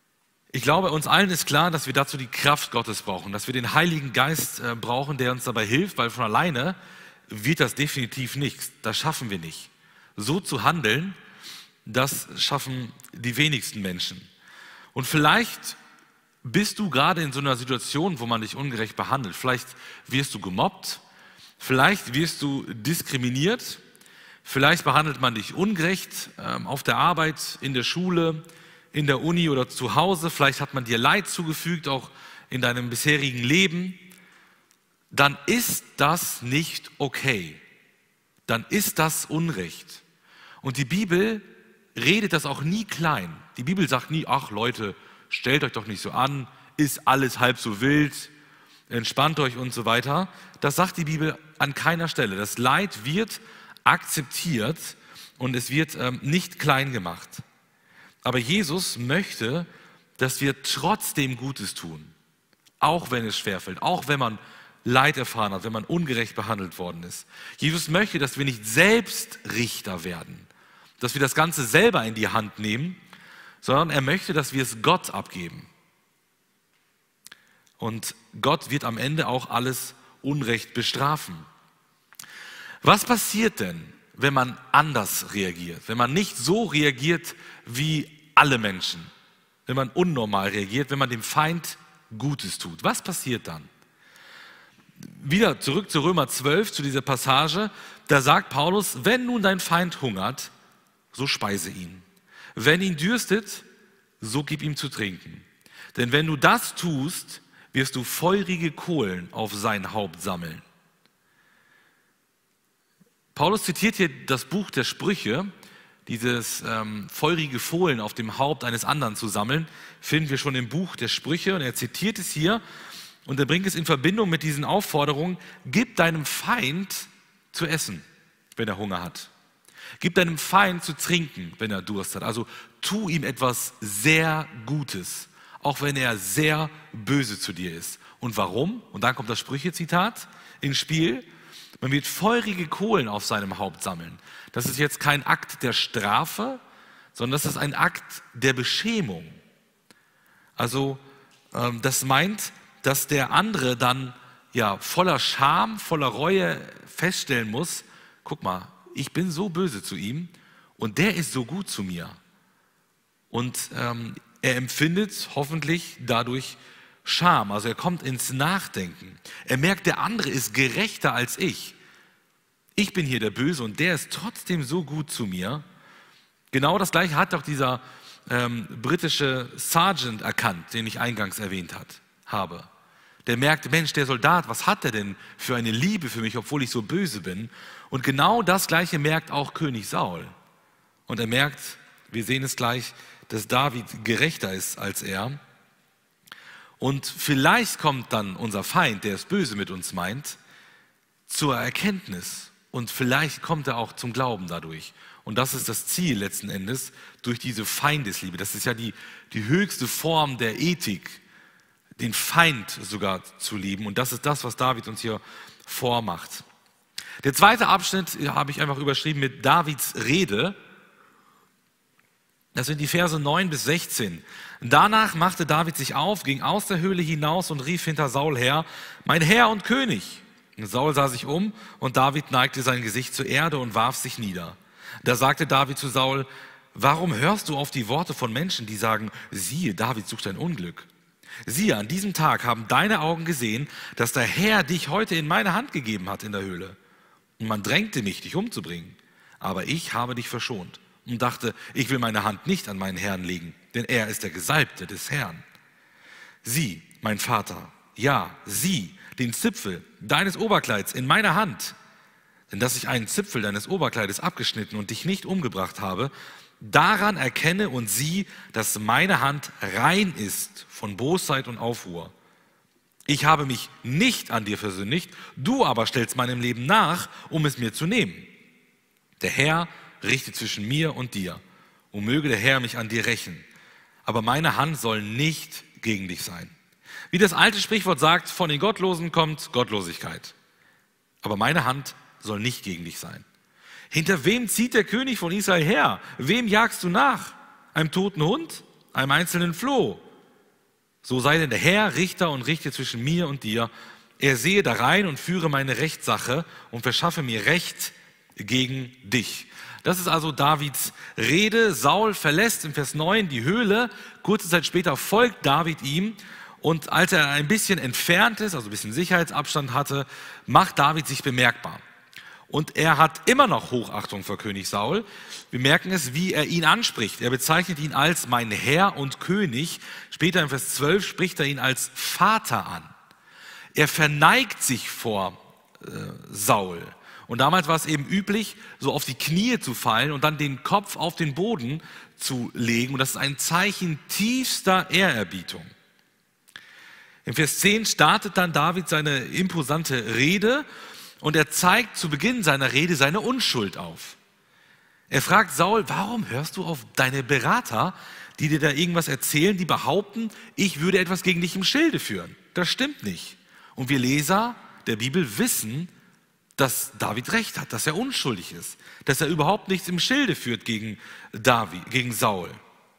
Ich glaube, uns allen ist klar, dass wir dazu die Kraft Gottes brauchen, dass wir den Heiligen Geist äh, brauchen, der uns dabei hilft, weil von alleine wird das definitiv nichts. Das schaffen wir nicht. So zu handeln, das schaffen die wenigsten Menschen. Und vielleicht bist du gerade in so einer Situation, wo man dich ungerecht behandelt. Vielleicht wirst du gemobbt, vielleicht wirst du diskriminiert, vielleicht behandelt man dich ungerecht ähm, auf der Arbeit, in der Schule, in der Uni oder zu Hause. Vielleicht hat man dir Leid zugefügt, auch in deinem bisherigen Leben. Dann ist das nicht okay. Dann ist das Unrecht. Und die Bibel redet das auch nie klein. Die Bibel sagt nie, ach Leute, stellt euch doch nicht so an, ist alles halb so wild, entspannt euch und so weiter. Das sagt die Bibel an keiner Stelle. Das Leid wird akzeptiert und es wird ähm, nicht klein gemacht. Aber Jesus möchte, dass wir trotzdem Gutes tun, auch wenn es schwerfällt, auch wenn man Leid erfahren hat, wenn man ungerecht behandelt worden ist. Jesus möchte, dass wir nicht selbst Richter werden, dass wir das Ganze selber in die Hand nehmen, sondern er möchte, dass wir es Gott abgeben. Und Gott wird am Ende auch alles Unrecht bestrafen. Was passiert denn, wenn man anders reagiert, wenn man nicht so reagiert wie alle Menschen, wenn man unnormal reagiert, wenn man dem Feind Gutes tut? Was passiert dann? Wieder zurück zu Römer zwölf, zu dieser Passage, da sagt Paulus, wenn nun dein Feind hungert, so speise ihn. Wenn ihn dürstet, so gib ihm zu trinken. Denn wenn du das tust, wirst du feurige Kohlen auf sein Haupt sammeln. Paulus zitiert hier das Buch der Sprüche, dieses ähm, feurige Kohlen auf dem Haupt eines anderen zu sammeln, finden wir schon im Buch der Sprüche und er zitiert es hier und er bringt es in Verbindung mit diesen Aufforderungen, gib deinem Feind zu essen, wenn er Hunger hat. Gib deinem Feind zu trinken, wenn er Durst hat. Also tu ihm etwas sehr Gutes, auch wenn er sehr böse zu dir ist. Und warum? Und dann kommt das Sprüche-Zitat ins Spiel. Man wird feurige Kohlen auf seinem Haupt sammeln. Das ist jetzt kein Akt der Strafe, sondern das ist ein Akt der Beschämung. Also ähm, das meint, dass der andere dann ja voller Scham, voller Reue feststellen muss, guck mal, ich bin so böse zu ihm und der ist so gut zu mir. Und ähm, er empfindet hoffentlich dadurch Scham, also er kommt ins Nachdenken. Er merkt, der andere ist gerechter als ich. Ich bin hier der Böse und der ist trotzdem so gut zu mir. Genau das Gleiche hat auch dieser ähm, britische Sergeant erkannt, den ich eingangs erwähnt hat, habe. Der merkt, Mensch, der Soldat, was hat er denn für eine Liebe für mich, obwohl ich so böse bin? Und genau das Gleiche merkt auch König Saul. Und er merkt, wir sehen es gleich, dass David gerechter ist als er. Und vielleicht kommt dann unser Feind, der es böse mit uns meint, zur Erkenntnis. Und vielleicht kommt er auch zum Glauben dadurch. Und das ist das Ziel letzten Endes durch diese Feindesliebe. Das ist ja die, die höchste Form der Ethik, den Feind sogar zu lieben. Und das ist das, was David uns hier vormacht. Der zweite Abschnitt habe ich einfach überschrieben mit Davids Rede. Das sind die Verse neun bis sechzehn. Danach machte David sich auf, ging aus der Höhle hinaus und rief hinter Saul her, mein Herr und König. Und Saul sah sich um und David neigte sein Gesicht zur Erde und warf sich nieder. Da sagte David zu Saul, warum hörst du auf die Worte von Menschen, die sagen, siehe, David sucht ein Unglück? Siehe, an diesem Tag haben deine Augen gesehen, dass der Herr dich heute in meine Hand gegeben hat in der Höhle. Und man drängte mich, dich umzubringen. Aber ich habe dich verschont und dachte, ich will meine Hand nicht an meinen Herrn legen, denn er ist der Gesalbte des Herrn. Sieh, mein Vater, ja, sieh, den Zipfel deines Oberkleids in meiner Hand. Denn dass ich einen Zipfel deines Oberkleides abgeschnitten und dich nicht umgebracht habe, daran erkenne und sieh, dass meine Hand rein ist von Bosheit und Aufruhr. Ich habe mich nicht an dir versündigt, du aber stellst meinem Leben nach, um es mir zu nehmen. Der Herr richte zwischen mir und dir, und möge der Herr mich an dir rächen. Aber meine Hand soll nicht gegen dich sein. Wie das alte Sprichwort sagt, von den Gottlosen kommt Gottlosigkeit. Aber meine Hand soll nicht gegen dich sein. Hinter wem zieht der König von Israel her? Wem jagst du nach? Einem toten Hund? Einem einzelnen Floh? So sei denn der Herr Richter und richte zwischen mir und dir. Er sehe da rein und führe meine Rechtssache und verschaffe mir Recht gegen dich. Das ist also Davids Rede. Saul verlässt im Vers neun die Höhle. Kurze Zeit später folgt David ihm. Und als er ein bisschen entfernt ist, also ein bisschen Sicherheitsabstand hatte, macht David sich bemerkbar. Und er hat immer noch Hochachtung vor König Saul. Wir merken es, wie er ihn anspricht. Er bezeichnet ihn als mein Herr und König. Später im Vers zwölf spricht er ihn als Vater an. Er verneigt sich vor äh, Saul. Und damals war es eben üblich, so auf die Knie zu fallen und dann den Kopf auf den Boden zu legen. Und das ist ein Zeichen tiefster Ehrerbietung. Im Vers zehn startet dann David seine imposante Rede und er zeigt zu Beginn seiner Rede seine Unschuld auf. Er fragt Saul, warum hörst du auf deine Berater, die dir da irgendwas erzählen, die behaupten, ich würde etwas gegen dich im Schilde führen? Das stimmt nicht. Und wir Leser der Bibel wissen, dass David recht hat, dass er unschuldig ist, dass er überhaupt nichts im Schilde führt gegen David, gegen Saul.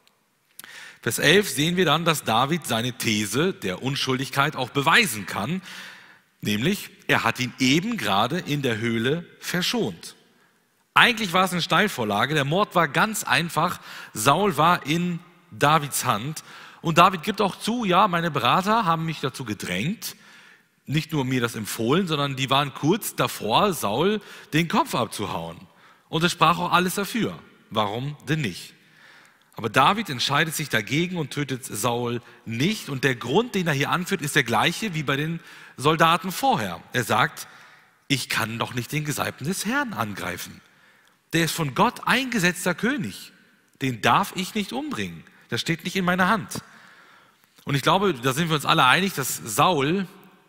Vers elf sehen wir dann, dass David seine These der Unschuldigkeit auch beweisen kann, nämlich er hat ihn eben gerade in der Höhle verschont. Eigentlich war es eine Steilvorlage, der Mord war ganz einfach, Saul war in Davids Hand und David gibt auch zu, ja, meine Berater haben mich dazu gedrängt, nicht nur mir das empfohlen, sondern die waren kurz davor, Saul den Kopf abzuhauen. Und es sprach auch alles dafür. Warum denn nicht? Aber David entscheidet sich dagegen und tötet Saul nicht. Und der Grund, den er hier anführt, ist der gleiche wie bei den Soldaten vorher. Er sagt, ich kann doch nicht den Gesalbten des Herrn angreifen. Der ist von Gott eingesetzter König. Den darf ich nicht umbringen. Das steht nicht in meiner Hand. Und ich glaube, da sind wir uns alle einig, dass Saul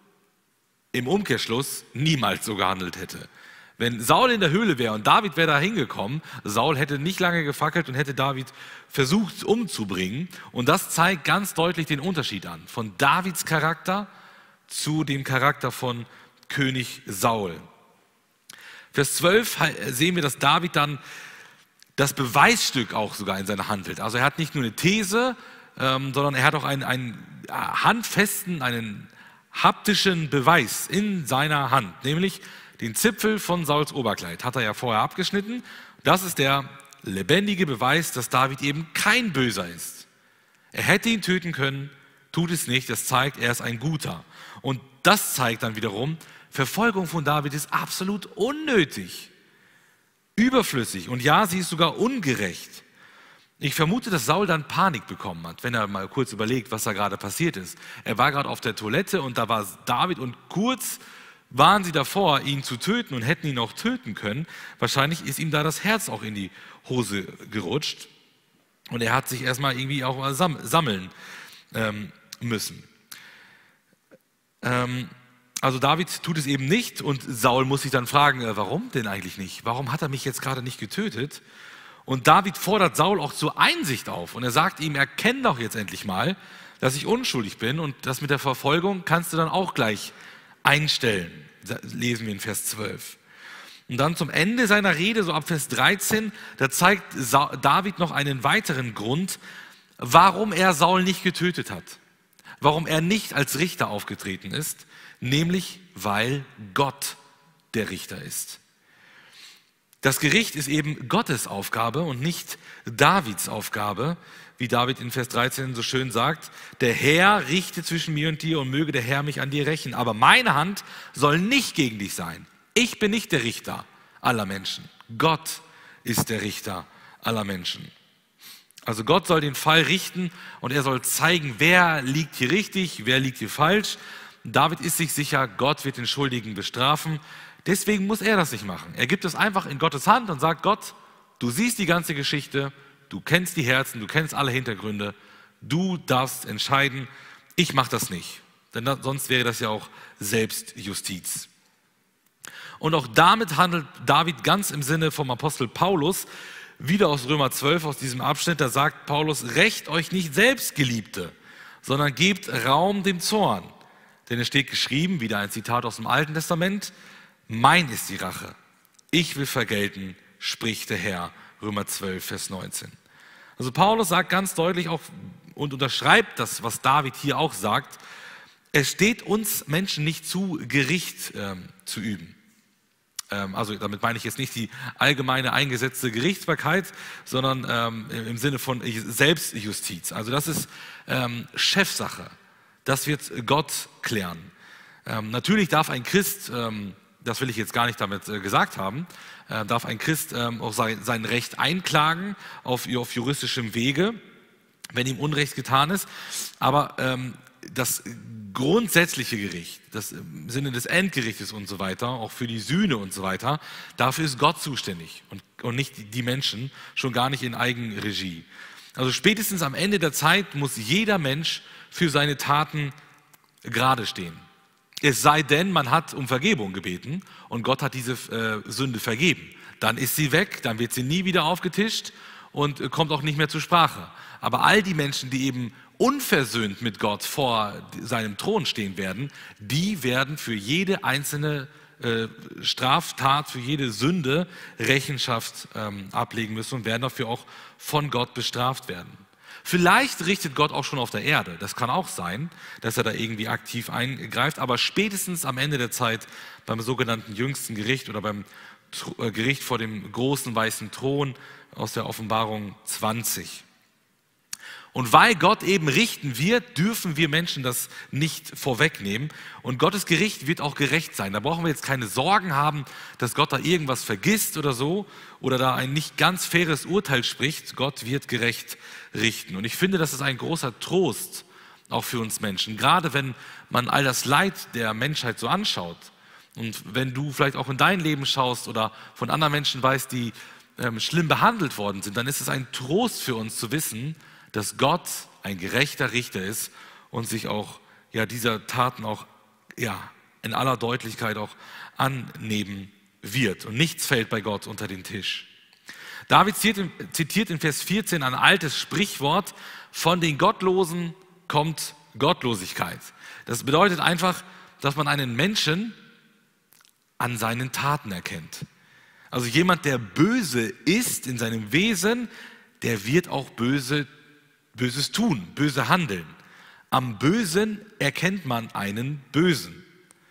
im Umkehrschluss niemals so gehandelt hätte. Wenn Saul in der Höhle wäre und David wäre da hingekommen, Saul hätte nicht lange gefackelt und hätte David versucht umzubringen. Und das zeigt ganz deutlich den Unterschied an, von Davids Charakter zu dem Charakter von König Saul. Vers zwölf sehen wir, dass David dann das Beweisstück auch sogar in seiner Hand hält. Also er hat nicht nur eine These, ähm, sondern er hat auch einen, einen handfesten, einen haptischen Beweis in seiner Hand, nämlich den Zipfel von Sauls Oberkleid. Hat er ja vorher abgeschnitten. Das ist der lebendige Beweis, dass David eben kein Böser ist. Er hätte ihn töten können, tut es nicht. Das zeigt, er ist ein Guter. Und das zeigt dann wiederum, Verfolgung von David ist absolut unnötig, überflüssig und ja, sie ist sogar ungerecht. Ich vermute, dass Saul dann Panik bekommen hat, wenn er mal kurz überlegt, was da gerade passiert ist. Er war gerade auf der Toilette und da war David und kurz waren sie davor, ihn zu töten und hätten ihn auch töten können. Wahrscheinlich ist ihm da das Herz auch in die Hose gerutscht und er hat sich erstmal irgendwie auch mal sammeln ähm, müssen. Ähm, also David tut es eben nicht und Saul muss sich dann fragen, äh, warum denn eigentlich nicht? Warum hat er mich jetzt gerade nicht getötet? Und David fordert Saul auch zur Einsicht auf und er sagt ihm, erkenn doch jetzt endlich mal, dass ich unschuldig bin und das mit der Verfolgung kannst du dann auch gleich einstellen, lesen wir in Vers zwölf. Und dann zum Ende seiner Rede, so ab Vers dreizehn, da zeigt David noch einen weiteren Grund, warum er Saul nicht getötet hat, warum er nicht als Richter aufgetreten ist, nämlich weil Gott der Richter ist. Das Gericht ist eben Gottes Aufgabe und nicht Davids Aufgabe, wie David in Vers dreizehn so schön sagt, der Herr richte zwischen mir und dir und möge der Herr mich an dir rächen, aber meine Hand soll nicht gegen dich sein. Ich bin nicht der Richter aller Menschen. Gott ist der Richter aller Menschen. Also Gott soll den Fall richten und er soll zeigen, wer liegt hier richtig, wer liegt hier falsch. David ist sich sicher, Gott wird den Schuldigen bestrafen. Deswegen muss er das nicht machen. Er gibt es einfach in Gottes Hand und sagt, Gott, du siehst die ganze Geschichte, du kennst die Herzen, du kennst alle Hintergründe, du darfst entscheiden, ich mache das nicht. Denn das, sonst wäre das ja auch Selbstjustiz. Und auch damit handelt David ganz im Sinne vom Apostel Paulus, wieder aus Römer zwölf, aus diesem Abschnitt, da sagt Paulus, rächt euch nicht selbst, Geliebte, sondern gebt Raum dem Zorn. Denn es steht geschrieben, wieder ein Zitat aus dem Alten Testament, mein ist die Rache, ich will vergelten, spricht der Herr. Römer zwölf, Vers neunzehn. Also Paulus sagt ganz deutlich auch und unterschreibt das, was David hier auch sagt. Es steht uns Menschen nicht zu, Gericht ähm, zu üben. Ähm, also damit meine ich jetzt nicht die allgemeine eingesetzte Gerichtsbarkeit, sondern ähm, im Sinne von Selbstjustiz. Also das ist ähm, Chefsache. Das wird Gott klären. Ähm, natürlich darf ein Christ, ähm, das will ich jetzt gar nicht damit äh, gesagt haben, äh, darf ein Christ ähm, auch sein, sein Recht einklagen auf, auf juristischem Wege, wenn ihm Unrecht getan ist. Aber ähm, das grundsätzliche Gericht, das im Sinne des Endgerichtes und so weiter, auch für die Sühne und so weiter, dafür ist Gott zuständig und, und nicht die Menschen, schon gar nicht in Eigenregie. Also spätestens am Ende der Zeit muss jeder Mensch für seine Taten gerade stehen. Es sei denn, man hat um Vergebung gebeten und Gott hat diese äh, Sünde vergeben. Dann ist sie weg, dann wird sie nie wieder aufgetischt und äh, kommt auch nicht mehr zur Sprache. Aber all die Menschen, die eben unversöhnt mit Gott vor seinem Thron stehen werden, die werden für jede einzelne äh, Straftat, für jede Sünde Rechenschaft ähm, ablegen müssen und werden dafür auch von Gott bestraft werden. Vielleicht richtet Gott auch schon auf der Erde. Das kann auch sein, dass er da irgendwie aktiv eingreift, aber spätestens am Ende der Zeit beim sogenannten jüngsten Gericht oder beim Gericht vor dem großen weißen Thron aus der Offenbarung zwanzig. Und weil Gott eben richten wird, dürfen wir Menschen das nicht vorwegnehmen. Und Gottes Gericht wird auch gerecht sein. Da brauchen wir jetzt keine Sorgen haben, dass Gott da irgendwas vergisst oder so oder da ein nicht ganz faires Urteil spricht. Gott wird gerecht richten. Und ich finde, das ist ein großer Trost auch für uns Menschen. Gerade wenn man all das Leid der Menschheit so anschaut und wenn du vielleicht auch in dein Leben schaust oder von anderen Menschen weißt, die ähm, schlimm behandelt worden sind, dann ist es ein Trost für uns zu wissen, dass Gott ein gerechter Richter ist und sich auch ja, dieser Taten auch ja, in aller Deutlichkeit auch annehmen wird. Und nichts fällt bei Gott unter den Tisch. David zitiert in Vers vierzehn ein altes Sprichwort: Von den Gottlosen kommt Gottlosigkeit. Das bedeutet einfach, dass man einen Menschen an seinen Taten erkennt. Also jemand, der böse ist in seinem Wesen, der wird auch böse Böses tun, böse handeln. Am Bösen erkennt man einen Bösen.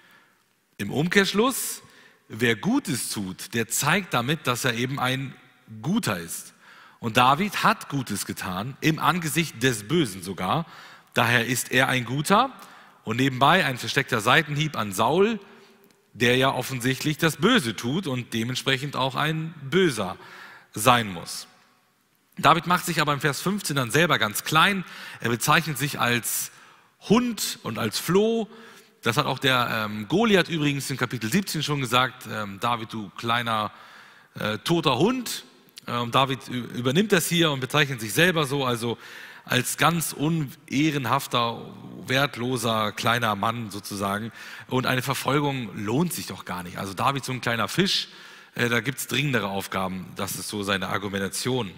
Im Umkehrschluss, wer Gutes tut, der zeigt damit, dass er eben ein Guter ist. Und David hat Gutes getan, im Angesicht des Bösen sogar. Daher ist er ein Guter und nebenbei ein versteckter Seitenhieb an Saul, der ja offensichtlich das Böse tut und dementsprechend auch ein Böser sein muss. David macht sich aber im Vers fünfzehn dann selber ganz klein. Er bezeichnet sich als Hund und als Floh. Das hat auch der ähm, Goliath übrigens in Kapitel siebzehn schon gesagt. Ähm, David, du kleiner äh, toter Hund. Ähm, David übernimmt das hier und bezeichnet sich selber so, also als ganz unehrenhafter, wertloser, kleiner Mann sozusagen. Und eine Verfolgung lohnt sich doch gar nicht. Also David so ein kleiner Fisch, äh, da gibt es dringendere Aufgaben. Das ist so seine Argumentation.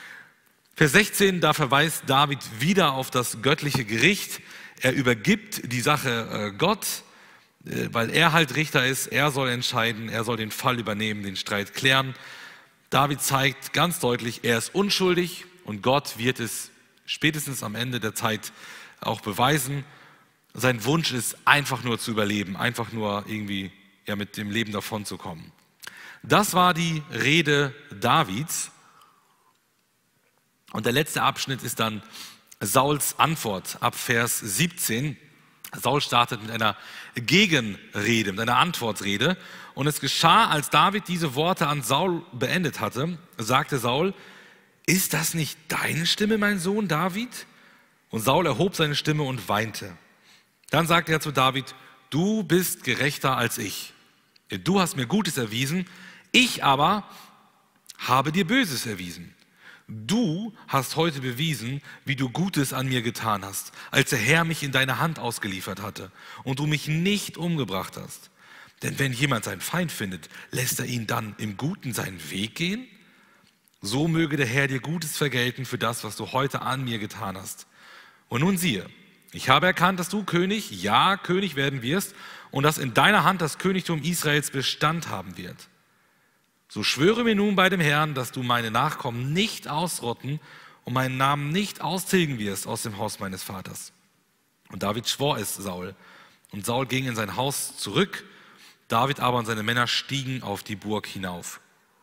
Vers sechzehn, da verweist David wieder auf das göttliche Gericht. Er übergibt die Sache Gott, weil er halt Richter ist. Er soll entscheiden, er soll den Fall übernehmen, den Streit klären. David zeigt ganz deutlich, er ist unschuldig und Gott wird es spätestens am Ende der Zeit auch beweisen. Sein Wunsch ist einfach nur zu überleben, einfach nur irgendwie ja, mit dem Leben davonzukommen. Das war die Rede Davids. Und der letzte Abschnitt ist dann Sauls Antwort ab Vers siebzehn. Saul startet mit einer Gegenrede, mit einer Antwortrede. Und es geschah, als David diese Worte an Saul beendet hatte, sagte Saul: Ist das nicht deine Stimme, mein Sohn David? Und Saul erhob seine Stimme und weinte. Dann sagte er zu David: Du bist gerechter als ich. Du hast mir Gutes erwiesen, ich aber habe dir Böses erwiesen. Du hast heute bewiesen, wie du Gutes an mir getan hast, als der Herr mich in deine Hand ausgeliefert hatte und du mich nicht umgebracht hast. Denn wenn jemand seinen Feind findet, lässt er ihn dann im Guten seinen Weg gehen? So möge der Herr dir Gutes vergelten für das, was du heute an mir getan hast. Und nun siehe, ich habe erkannt, dass du König, ja König werden wirst und dass in deiner Hand das Königtum Israels Bestand haben wird. So schwöre mir nun bei dem Herrn, dass du meine Nachkommen nicht ausrotten und meinen Namen nicht austilgen wirst aus dem Haus meines Vaters. Und David schwor es Saul. Und Saul ging in sein Haus zurück, David aber und seine Männer stiegen auf die Burg hinauf.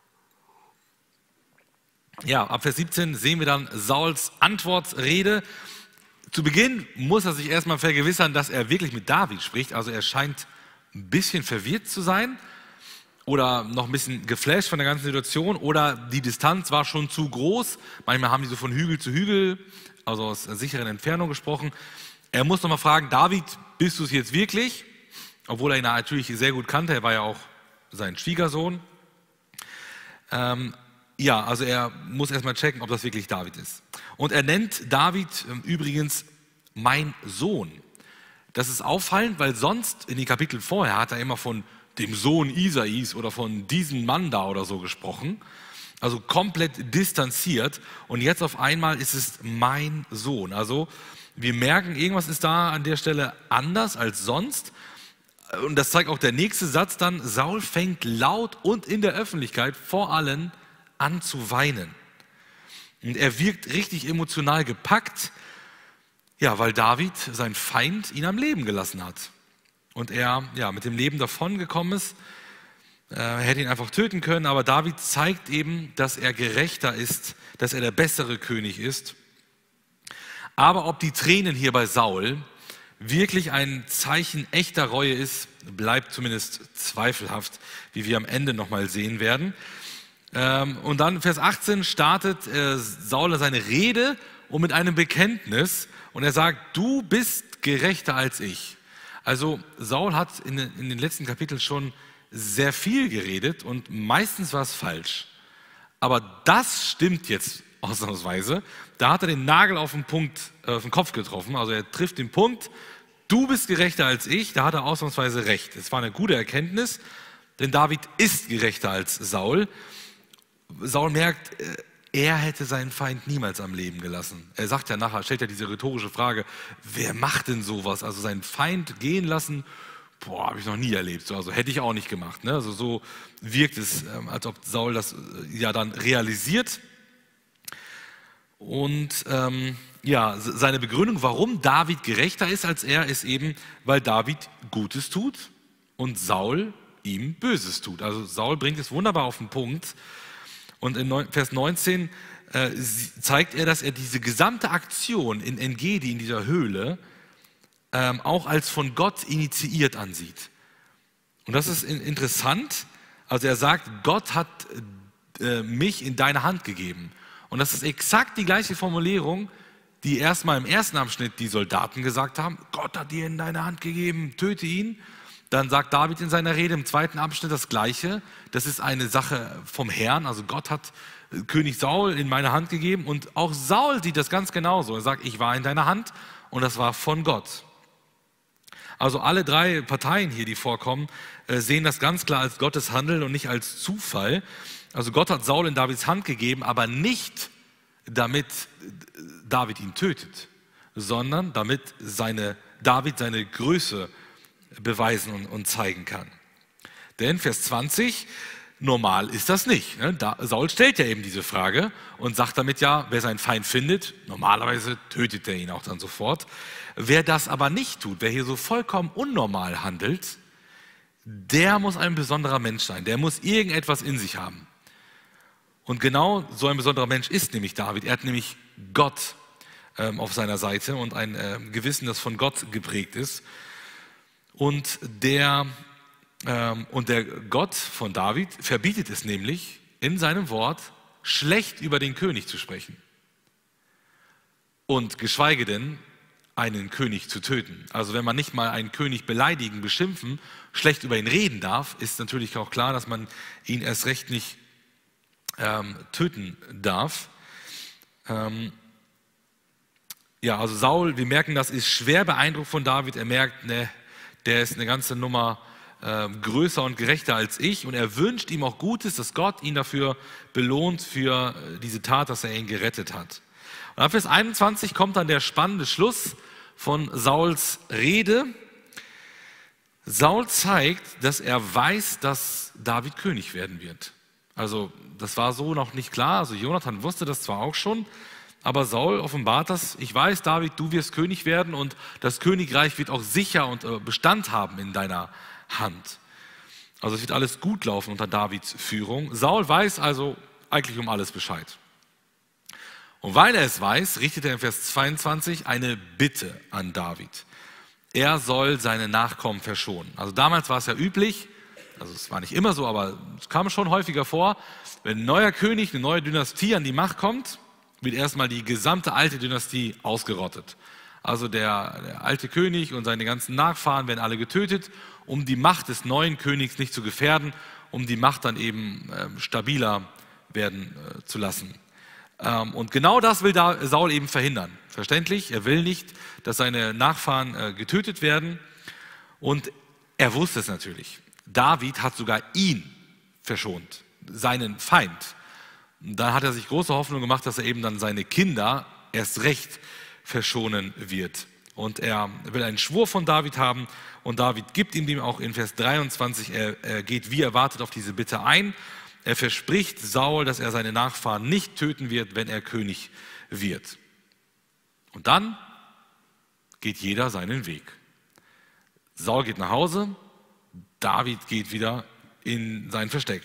Ja, ab Vers siebzehn sehen wir dann Sauls Antwortrede. Zu Beginn muss er sich erstmal vergewissern, dass er wirklich mit David spricht. Also er scheint ein bisschen verwirrt zu sein oder noch ein bisschen geflasht von der ganzen Situation oder die Distanz war schon zu groß. Manchmal haben die so von Hügel zu Hügel, also aus sicheren Entfernung gesprochen. Er muss nochmal fragen, David, bist du es jetzt wirklich? Obwohl er ihn natürlich sehr gut kannte, er war ja auch sein Schwiegersohn. Ähm, ja, also er muss erstmal checken, ob das wirklich David ist. Und er nennt David ähm, übrigens mein Sohn. Das ist auffallend, weil sonst in den Kapiteln vorher hat er immer von dem Sohn Isais oder von diesem Mann da oder so gesprochen. Also komplett distanziert. Und jetzt auf einmal ist es mein Sohn. Also wir merken, irgendwas ist da an der Stelle anders als sonst. Und das zeigt auch der nächste Satz dann. Saul fängt laut und in der Öffentlichkeit vor allem an zu weinen. Und er wirkt richtig emotional gepackt, ja, weil David, sein Feind, ihn am Leben gelassen hat. Und er ja, mit dem Leben davongekommen ist. Er hätte ihn einfach töten können, aber David zeigt eben, dass er gerechter ist, dass er der bessere König ist. Aber ob die Tränen hier bei Saul wirklich ein Zeichen echter Reue ist, bleibt zumindest zweifelhaft, wie wir am Ende nochmal sehen werden. Und dann Vers achtzehn startet Saul seine Rede und mit einem Bekenntnis und er sagt, du bist gerechter als ich. Also Saul hat in den letzten Kapiteln schon sehr viel geredet und meistens war es falsch. Aber das stimmt jetzt ausnahmsweise. Da hat er den Nagel auf den Punkt, äh, auf den Kopf getroffen. Also er trifft den Punkt, du bist gerechter als ich. Da hat er ausnahmsweise recht. Es war eine gute Erkenntnis, denn David ist gerechter als Saul. Saul merkt, er hätte seinen Feind niemals am Leben gelassen. Er sagt ja nachher, stellt ja diese rhetorische Frage, wer macht denn sowas? Also seinen Feind gehen lassen, boah, habe ich noch nie erlebt. Also hätte ich auch nicht gemacht. Ne? Also so wirkt es, als ob Saul das ja dann realisiert. Und ähm, ja, seine Begründung, warum David gerechter ist als er, ist eben, weil David Gutes tut und Saul ihm Böses tut. Also Saul bringt es wunderbar auf den Punkt. Und in Vers neunzehn äh, zeigt er, dass er diese gesamte Aktion in En-Gedi, in dieser Höhle, ähm, auch als von Gott initiiert ansieht. Und das ist in, interessant. Also er sagt, Gott hat äh, mich in deine Hand gegeben. Und das ist exakt die gleiche Formulierung, die erstmal im ersten Abschnitt die Soldaten gesagt haben, Gott hat dir in deine Hand gegeben, töte ihn. Dann sagt David in seiner Rede im zweiten Abschnitt das Gleiche. Das ist eine Sache vom Herrn. Also Gott hat König Saul in meine Hand gegeben. Und auch Saul sieht das ganz genauso. Er sagt, ich war in deiner Hand und das war von Gott. Also alle drei Parteien hier, die vorkommen, sehen das ganz klar als Gottes Handeln und nicht als Zufall. Also Gott hat Saul in Davids Hand gegeben, aber nicht damit David ihn tötet, sondern damit seine, David seine Größe beweisen und, und zeigen kann. Denn Vers zwanzig, normal ist das nicht. Ne? Da, Saul stellt ja eben diese Frage und sagt damit ja, wer seinen Feind findet, normalerweise tötet er ihn auch dann sofort. Wer das aber nicht tut, wer hier so vollkommen unnormal handelt, der muss ein besonderer Mensch sein, der muss irgendetwas in sich haben. Und genau so ein besonderer Mensch ist nämlich David. Er hat nämlich Gott ähm, auf seiner Seite und ein äh, Gewissen, das von Gott geprägt ist. Und der, ähm, und der Gott von David verbietet es nämlich, in seinem Wort schlecht über den König zu sprechen. Und geschweige denn, einen König zu töten. Also wenn man nicht mal einen König beleidigen, beschimpfen, schlecht über ihn reden darf, ist natürlich auch klar, dass man ihn erst recht nicht ähm, töten darf. Ähm, ja, also Saul, wir merken, das ist schwer beeindruckt von David. Er merkt, ne, der ist eine ganze Nummer äh, größer und gerechter als ich und er wünscht ihm auch Gutes, dass Gott ihn dafür belohnt für diese Tat, dass er ihn gerettet hat. Und ab Vers einundzwanzig kommt dann der spannende Schluss von Sauls Rede. Saul zeigt, dass er weiß, dass David König werden wird. Also das war so noch nicht klar, also Jonathan wusste das zwar auch schon, aber Saul offenbart das: Ich weiß, David, du wirst König werden und das Königreich wird auch sicher und Bestand haben in deiner Hand. Also es wird alles gut laufen unter Davids Führung. Saul weiß also eigentlich um alles Bescheid. Und weil er es weiß, richtet er in Vers zweiundzwanzig eine Bitte an David. Er soll seine Nachkommen verschonen. Also damals war es ja üblich, also es war nicht immer so, aber es kam schon häufiger vor, wenn ein neuer König, eine neue Dynastie an die Macht kommt, wird erstmal die gesamte alte Dynastie ausgerottet. Also der, der alte König und seine ganzen Nachfahren werden alle getötet, um die Macht des neuen Königs nicht zu gefährden, um die Macht dann eben äh, stabiler werden äh, zu lassen. Ähm, und genau das will da Saul eben verhindern. Verständlich, er will nicht, dass seine Nachfahren äh, getötet werden. Und er wusste es natürlich. David hat sogar ihn verschont, seinen Feind. Dann hat er sich große Hoffnung gemacht, dass er eben dann seine Kinder erst recht verschonen wird. Und er will einen Schwur von David haben und David gibt ihm dem auch in Vers dreiundzwanzig, er, er geht wie erwartet auf diese Bitte ein. Er verspricht Saul, dass er seine Nachfahren nicht töten wird, wenn er König wird. Und dann geht jeder seinen Weg. Saul geht nach Hause, David geht wieder in sein Versteck.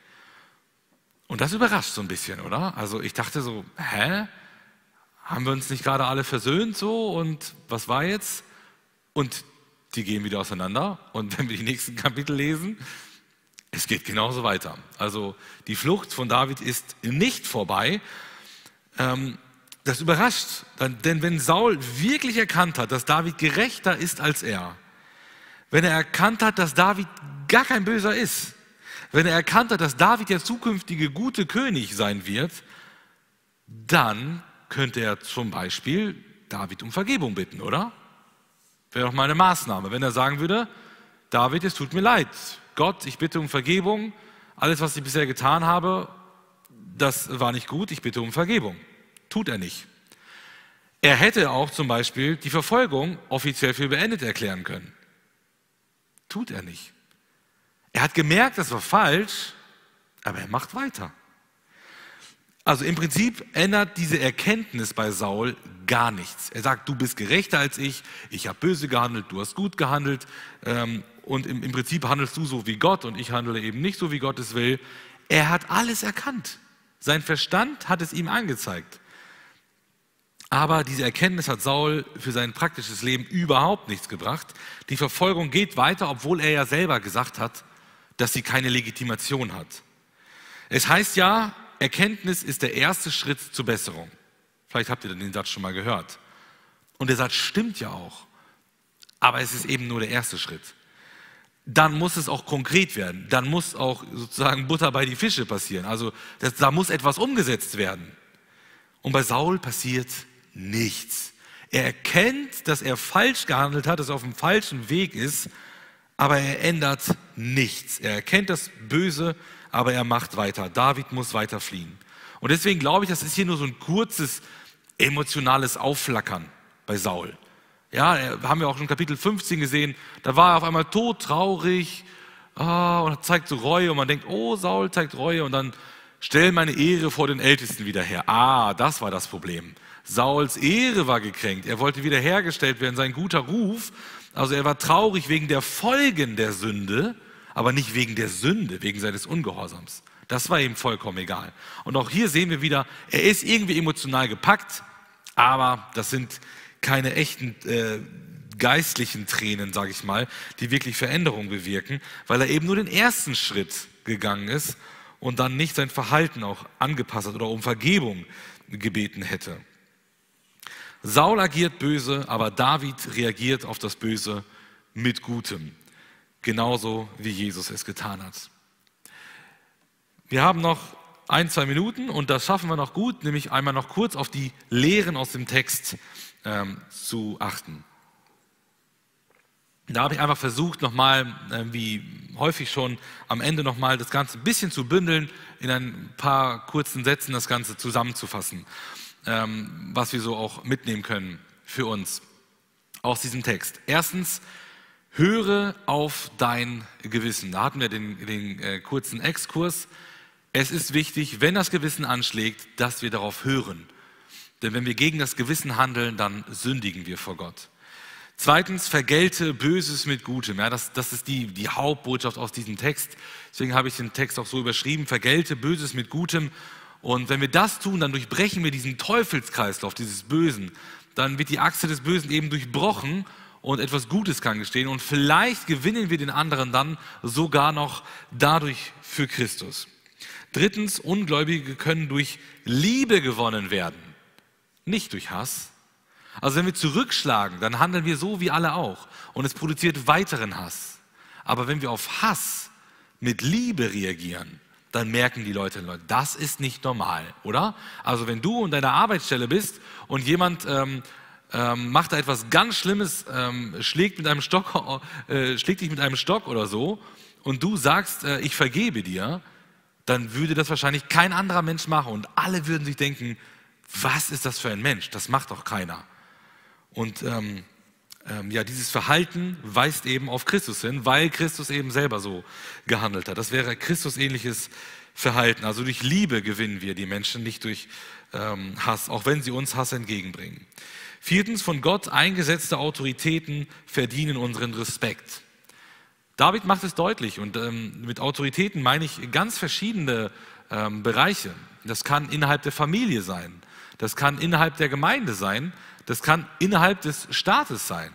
Und das überrascht so ein bisschen, oder? Also ich dachte so, hä? Haben wir uns nicht gerade alle versöhnt so und was war jetzt? Und die gehen wieder auseinander. Und wenn wir die nächsten Kapitel lesen, es geht genauso weiter. Also die Flucht von David ist nicht vorbei. Das überrascht, denn wenn Saul wirklich erkannt hat, dass David gerechter ist als er, wenn er erkannt hat, dass David gar kein Böser ist, wenn er erkannt hat, dass David der zukünftige gute König sein wird, dann könnte er zum Beispiel David um Vergebung bitten, oder? Wäre doch mal eine Maßnahme, wenn er sagen würde, David, es tut mir leid, Gott, ich bitte um Vergebung, alles, was ich bisher getan habe, das war nicht gut, ich bitte um Vergebung. Tut er nicht. Er hätte auch zum Beispiel die Verfolgung offiziell für beendet erklären können. Tut er nicht. Er hat gemerkt, das war falsch, aber er macht weiter. Also im Prinzip ändert diese Erkenntnis bei Saul gar nichts. Er sagt, du bist gerechter als ich, ich habe böse gehandelt, du hast gut gehandelt ähm, und im, im Prinzip handelst du so wie Gott und ich handle eben nicht so, wie Gott es will. Er hat alles erkannt. Sein Verstand hat es ihm angezeigt. Aber diese Erkenntnis hat Saul für sein praktisches Leben überhaupt nichts gebracht. Die Verfolgung geht weiter, obwohl er ja selber gesagt hat, dass sie keine Legitimation hat. Es heißt ja, Erkenntnis ist der erste Schritt zur Besserung. Vielleicht habt ihr den Satz schon mal gehört. Und der Satz stimmt ja auch. Aber es ist eben nur der erste Schritt. Dann muss es auch konkret werden. Dann muss auch sozusagen Butter bei die Fische passieren. Also das, da muss etwas umgesetzt werden. Und bei Saul passiert nichts. Er erkennt, dass er falsch gehandelt hat, dass er auf dem falschen Weg ist, aber er ändert nichts. Er erkennt das Böse, aber er macht weiter. David muss weiter fliehen. Und deswegen glaube ich, das ist hier nur so ein kurzes emotionales Aufflackern bei Saul. Ja, haben wir auch schon Kapitel fünfzehn gesehen, da war er auf einmal todtraurig ah, und zeigt so Reue und man denkt, oh, Saul zeigt Reue und dann stell meine Ehre vor den Ältesten wieder her. Ah, das war das Problem. Sauls Ehre war gekränkt, er wollte wiederhergestellt werden, sein guter Ruf. Also er war traurig wegen der Folgen der Sünde, aber nicht wegen der Sünde, wegen seines Ungehorsams. Das war ihm vollkommen egal. Und auch hier sehen wir wieder, er ist irgendwie emotional gepackt, aber das sind keine echten äh, geistlichen Tränen, sage ich mal, die wirklich Veränderung bewirken, weil er eben nur den ersten Schritt gegangen ist und dann nicht sein Verhalten auch angepasst hat oder um Vergebung gebeten hätte. Saul agiert böse, aber David reagiert auf das Böse mit Gutem. Genauso wie Jesus es getan hat. Wir haben noch ein, zwei Minuten und das schaffen wir noch gut, nämlich einmal noch kurz auf die Lehren aus dem Text ähm, zu achten. Da habe ich einfach versucht, nochmal, äh, wie häufig schon, am Ende nochmal das Ganze ein bisschen zu bündeln, in ein paar kurzen Sätzen das Ganze zusammenzufassen, ähm, was wir so auch mitnehmen können für uns aus diesem Text. Erstens, höre auf dein Gewissen. Da hatten wir den, den äh, kurzen Exkurs. Es ist wichtig, wenn das Gewissen anschlägt, dass wir darauf hören. Denn wenn wir gegen das Gewissen handeln, dann sündigen wir vor Gott. Zweitens, vergelte Böses mit Gutem. Ja, das, das ist die, die Hauptbotschaft aus diesem Text. Deswegen habe ich den Text auch so überschrieben, vergelte Böses mit Gutem. Und wenn wir das tun, dann durchbrechen wir diesen Teufelskreislauf, dieses Bösen. Dann wird die Achse des Bösen eben durchbrochen und etwas Gutes kann geschehen. Und vielleicht gewinnen wir den anderen dann sogar noch dadurch für Christus. Drittens, Ungläubige können durch Liebe gewonnen werden, nicht durch Hass. Also wenn wir zurückschlagen, dann handeln wir so wie alle auch und es produziert weiteren Hass. Aber wenn wir auf Hass mit Liebe reagieren, dann merken die Leute, das ist nicht normal, oder? Also wenn du in deiner Arbeitsstelle bist und jemand ähm, ähm, macht da etwas ganz Schlimmes, ähm, schlägt, mit einem Stock, äh, schlägt dich mit einem Stock oder so und du sagst, äh, ich vergebe dir, dann würde das wahrscheinlich kein anderer Mensch machen und alle würden sich denken, was ist das für ein Mensch? Das macht doch keiner. Und ähm, ähm, ja, dieses Verhalten weist eben auf Christus hin, weil Christus eben selber so gehandelt hat. Das wäre Christusähnliches Verhalten. Also durch Liebe gewinnen wir die Menschen, nicht durch ähm, Hass, auch wenn sie uns Hass entgegenbringen. Viertens, von Gott eingesetzte Autoritäten verdienen unseren Respekt. David macht es deutlich und ähm, mit Autoritäten meine ich ganz verschiedene ähm, Bereiche. Das kann innerhalb der Familie sein, das kann innerhalb der Gemeinde sein, das kann innerhalb des Staates sein.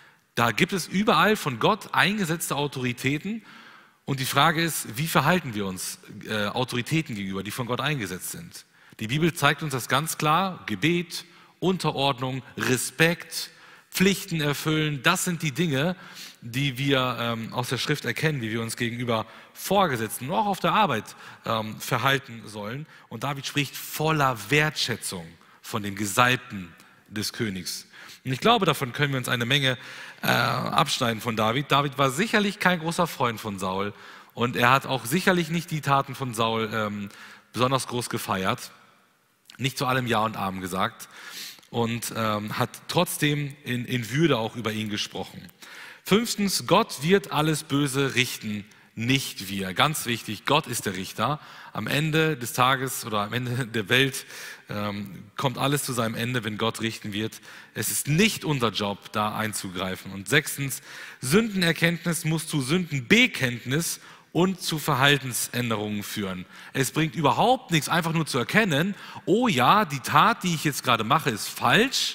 Da gibt es überall von Gott eingesetzte Autoritäten und die Frage ist, wie verhalten wir uns äh, Autoritäten gegenüber, die von Gott eingesetzt sind. Die Bibel zeigt uns das ganz klar, Gebet, Unterordnung, Respekt, Pflichten erfüllen, das sind die Dinge, die wir ähm, aus der Schrift erkennen, wie wir uns gegenüber Vorgesetzten und auch auf der Arbeit ähm, verhalten sollen. Und David spricht voller Wertschätzung von den Gesalbten des Königs. Und ich glaube, davon können wir uns eine Menge äh, abschneiden von David. David war sicherlich kein großer Freund von Saul und er hat auch sicherlich nicht die Taten von Saul ähm, besonders groß gefeiert, nicht zu allem Ja und Amen gesagt und ähm, hat trotzdem in, in Würde auch über ihn gesprochen. Fünftens, Gott wird alles Böse richten, nicht wir. Ganz wichtig, Gott ist der Richter. Am Ende des Tages oder am Ende der Welt ähm, kommt alles zu seinem Ende, wenn Gott richten wird. Es ist nicht unser Job, da einzugreifen. Und sechstens, Sündenerkenntnis muss zu Sündenbekenntnis und zu Verhaltensänderungen führen. Es bringt überhaupt nichts, einfach nur zu erkennen, oh ja, die Tat, die ich jetzt gerade mache, ist falsch.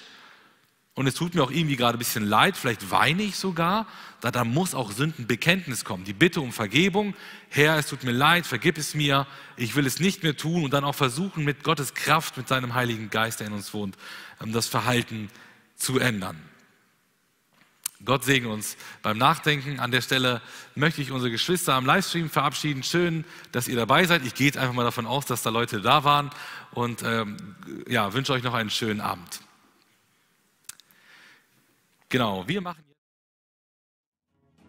Und es tut mir auch irgendwie gerade ein bisschen leid, vielleicht weine ich sogar, da, da muss auch Sündenbekenntnis kommen. Die Bitte um Vergebung, Herr, es tut mir leid, vergib es mir, ich will es nicht mehr tun und dann auch versuchen, mit Gottes Kraft, mit seinem Heiligen Geist, der in uns wohnt, das Verhalten zu ändern. Gott segne uns beim Nachdenken. An der Stelle möchte ich unsere Geschwister am Livestream verabschieden. Schön, dass ihr dabei seid. Ich gehe jetzt einfach mal davon aus, dass da Leute da waren und ähm, ja, wünsche euch noch einen schönen Abend. Genau, wir machen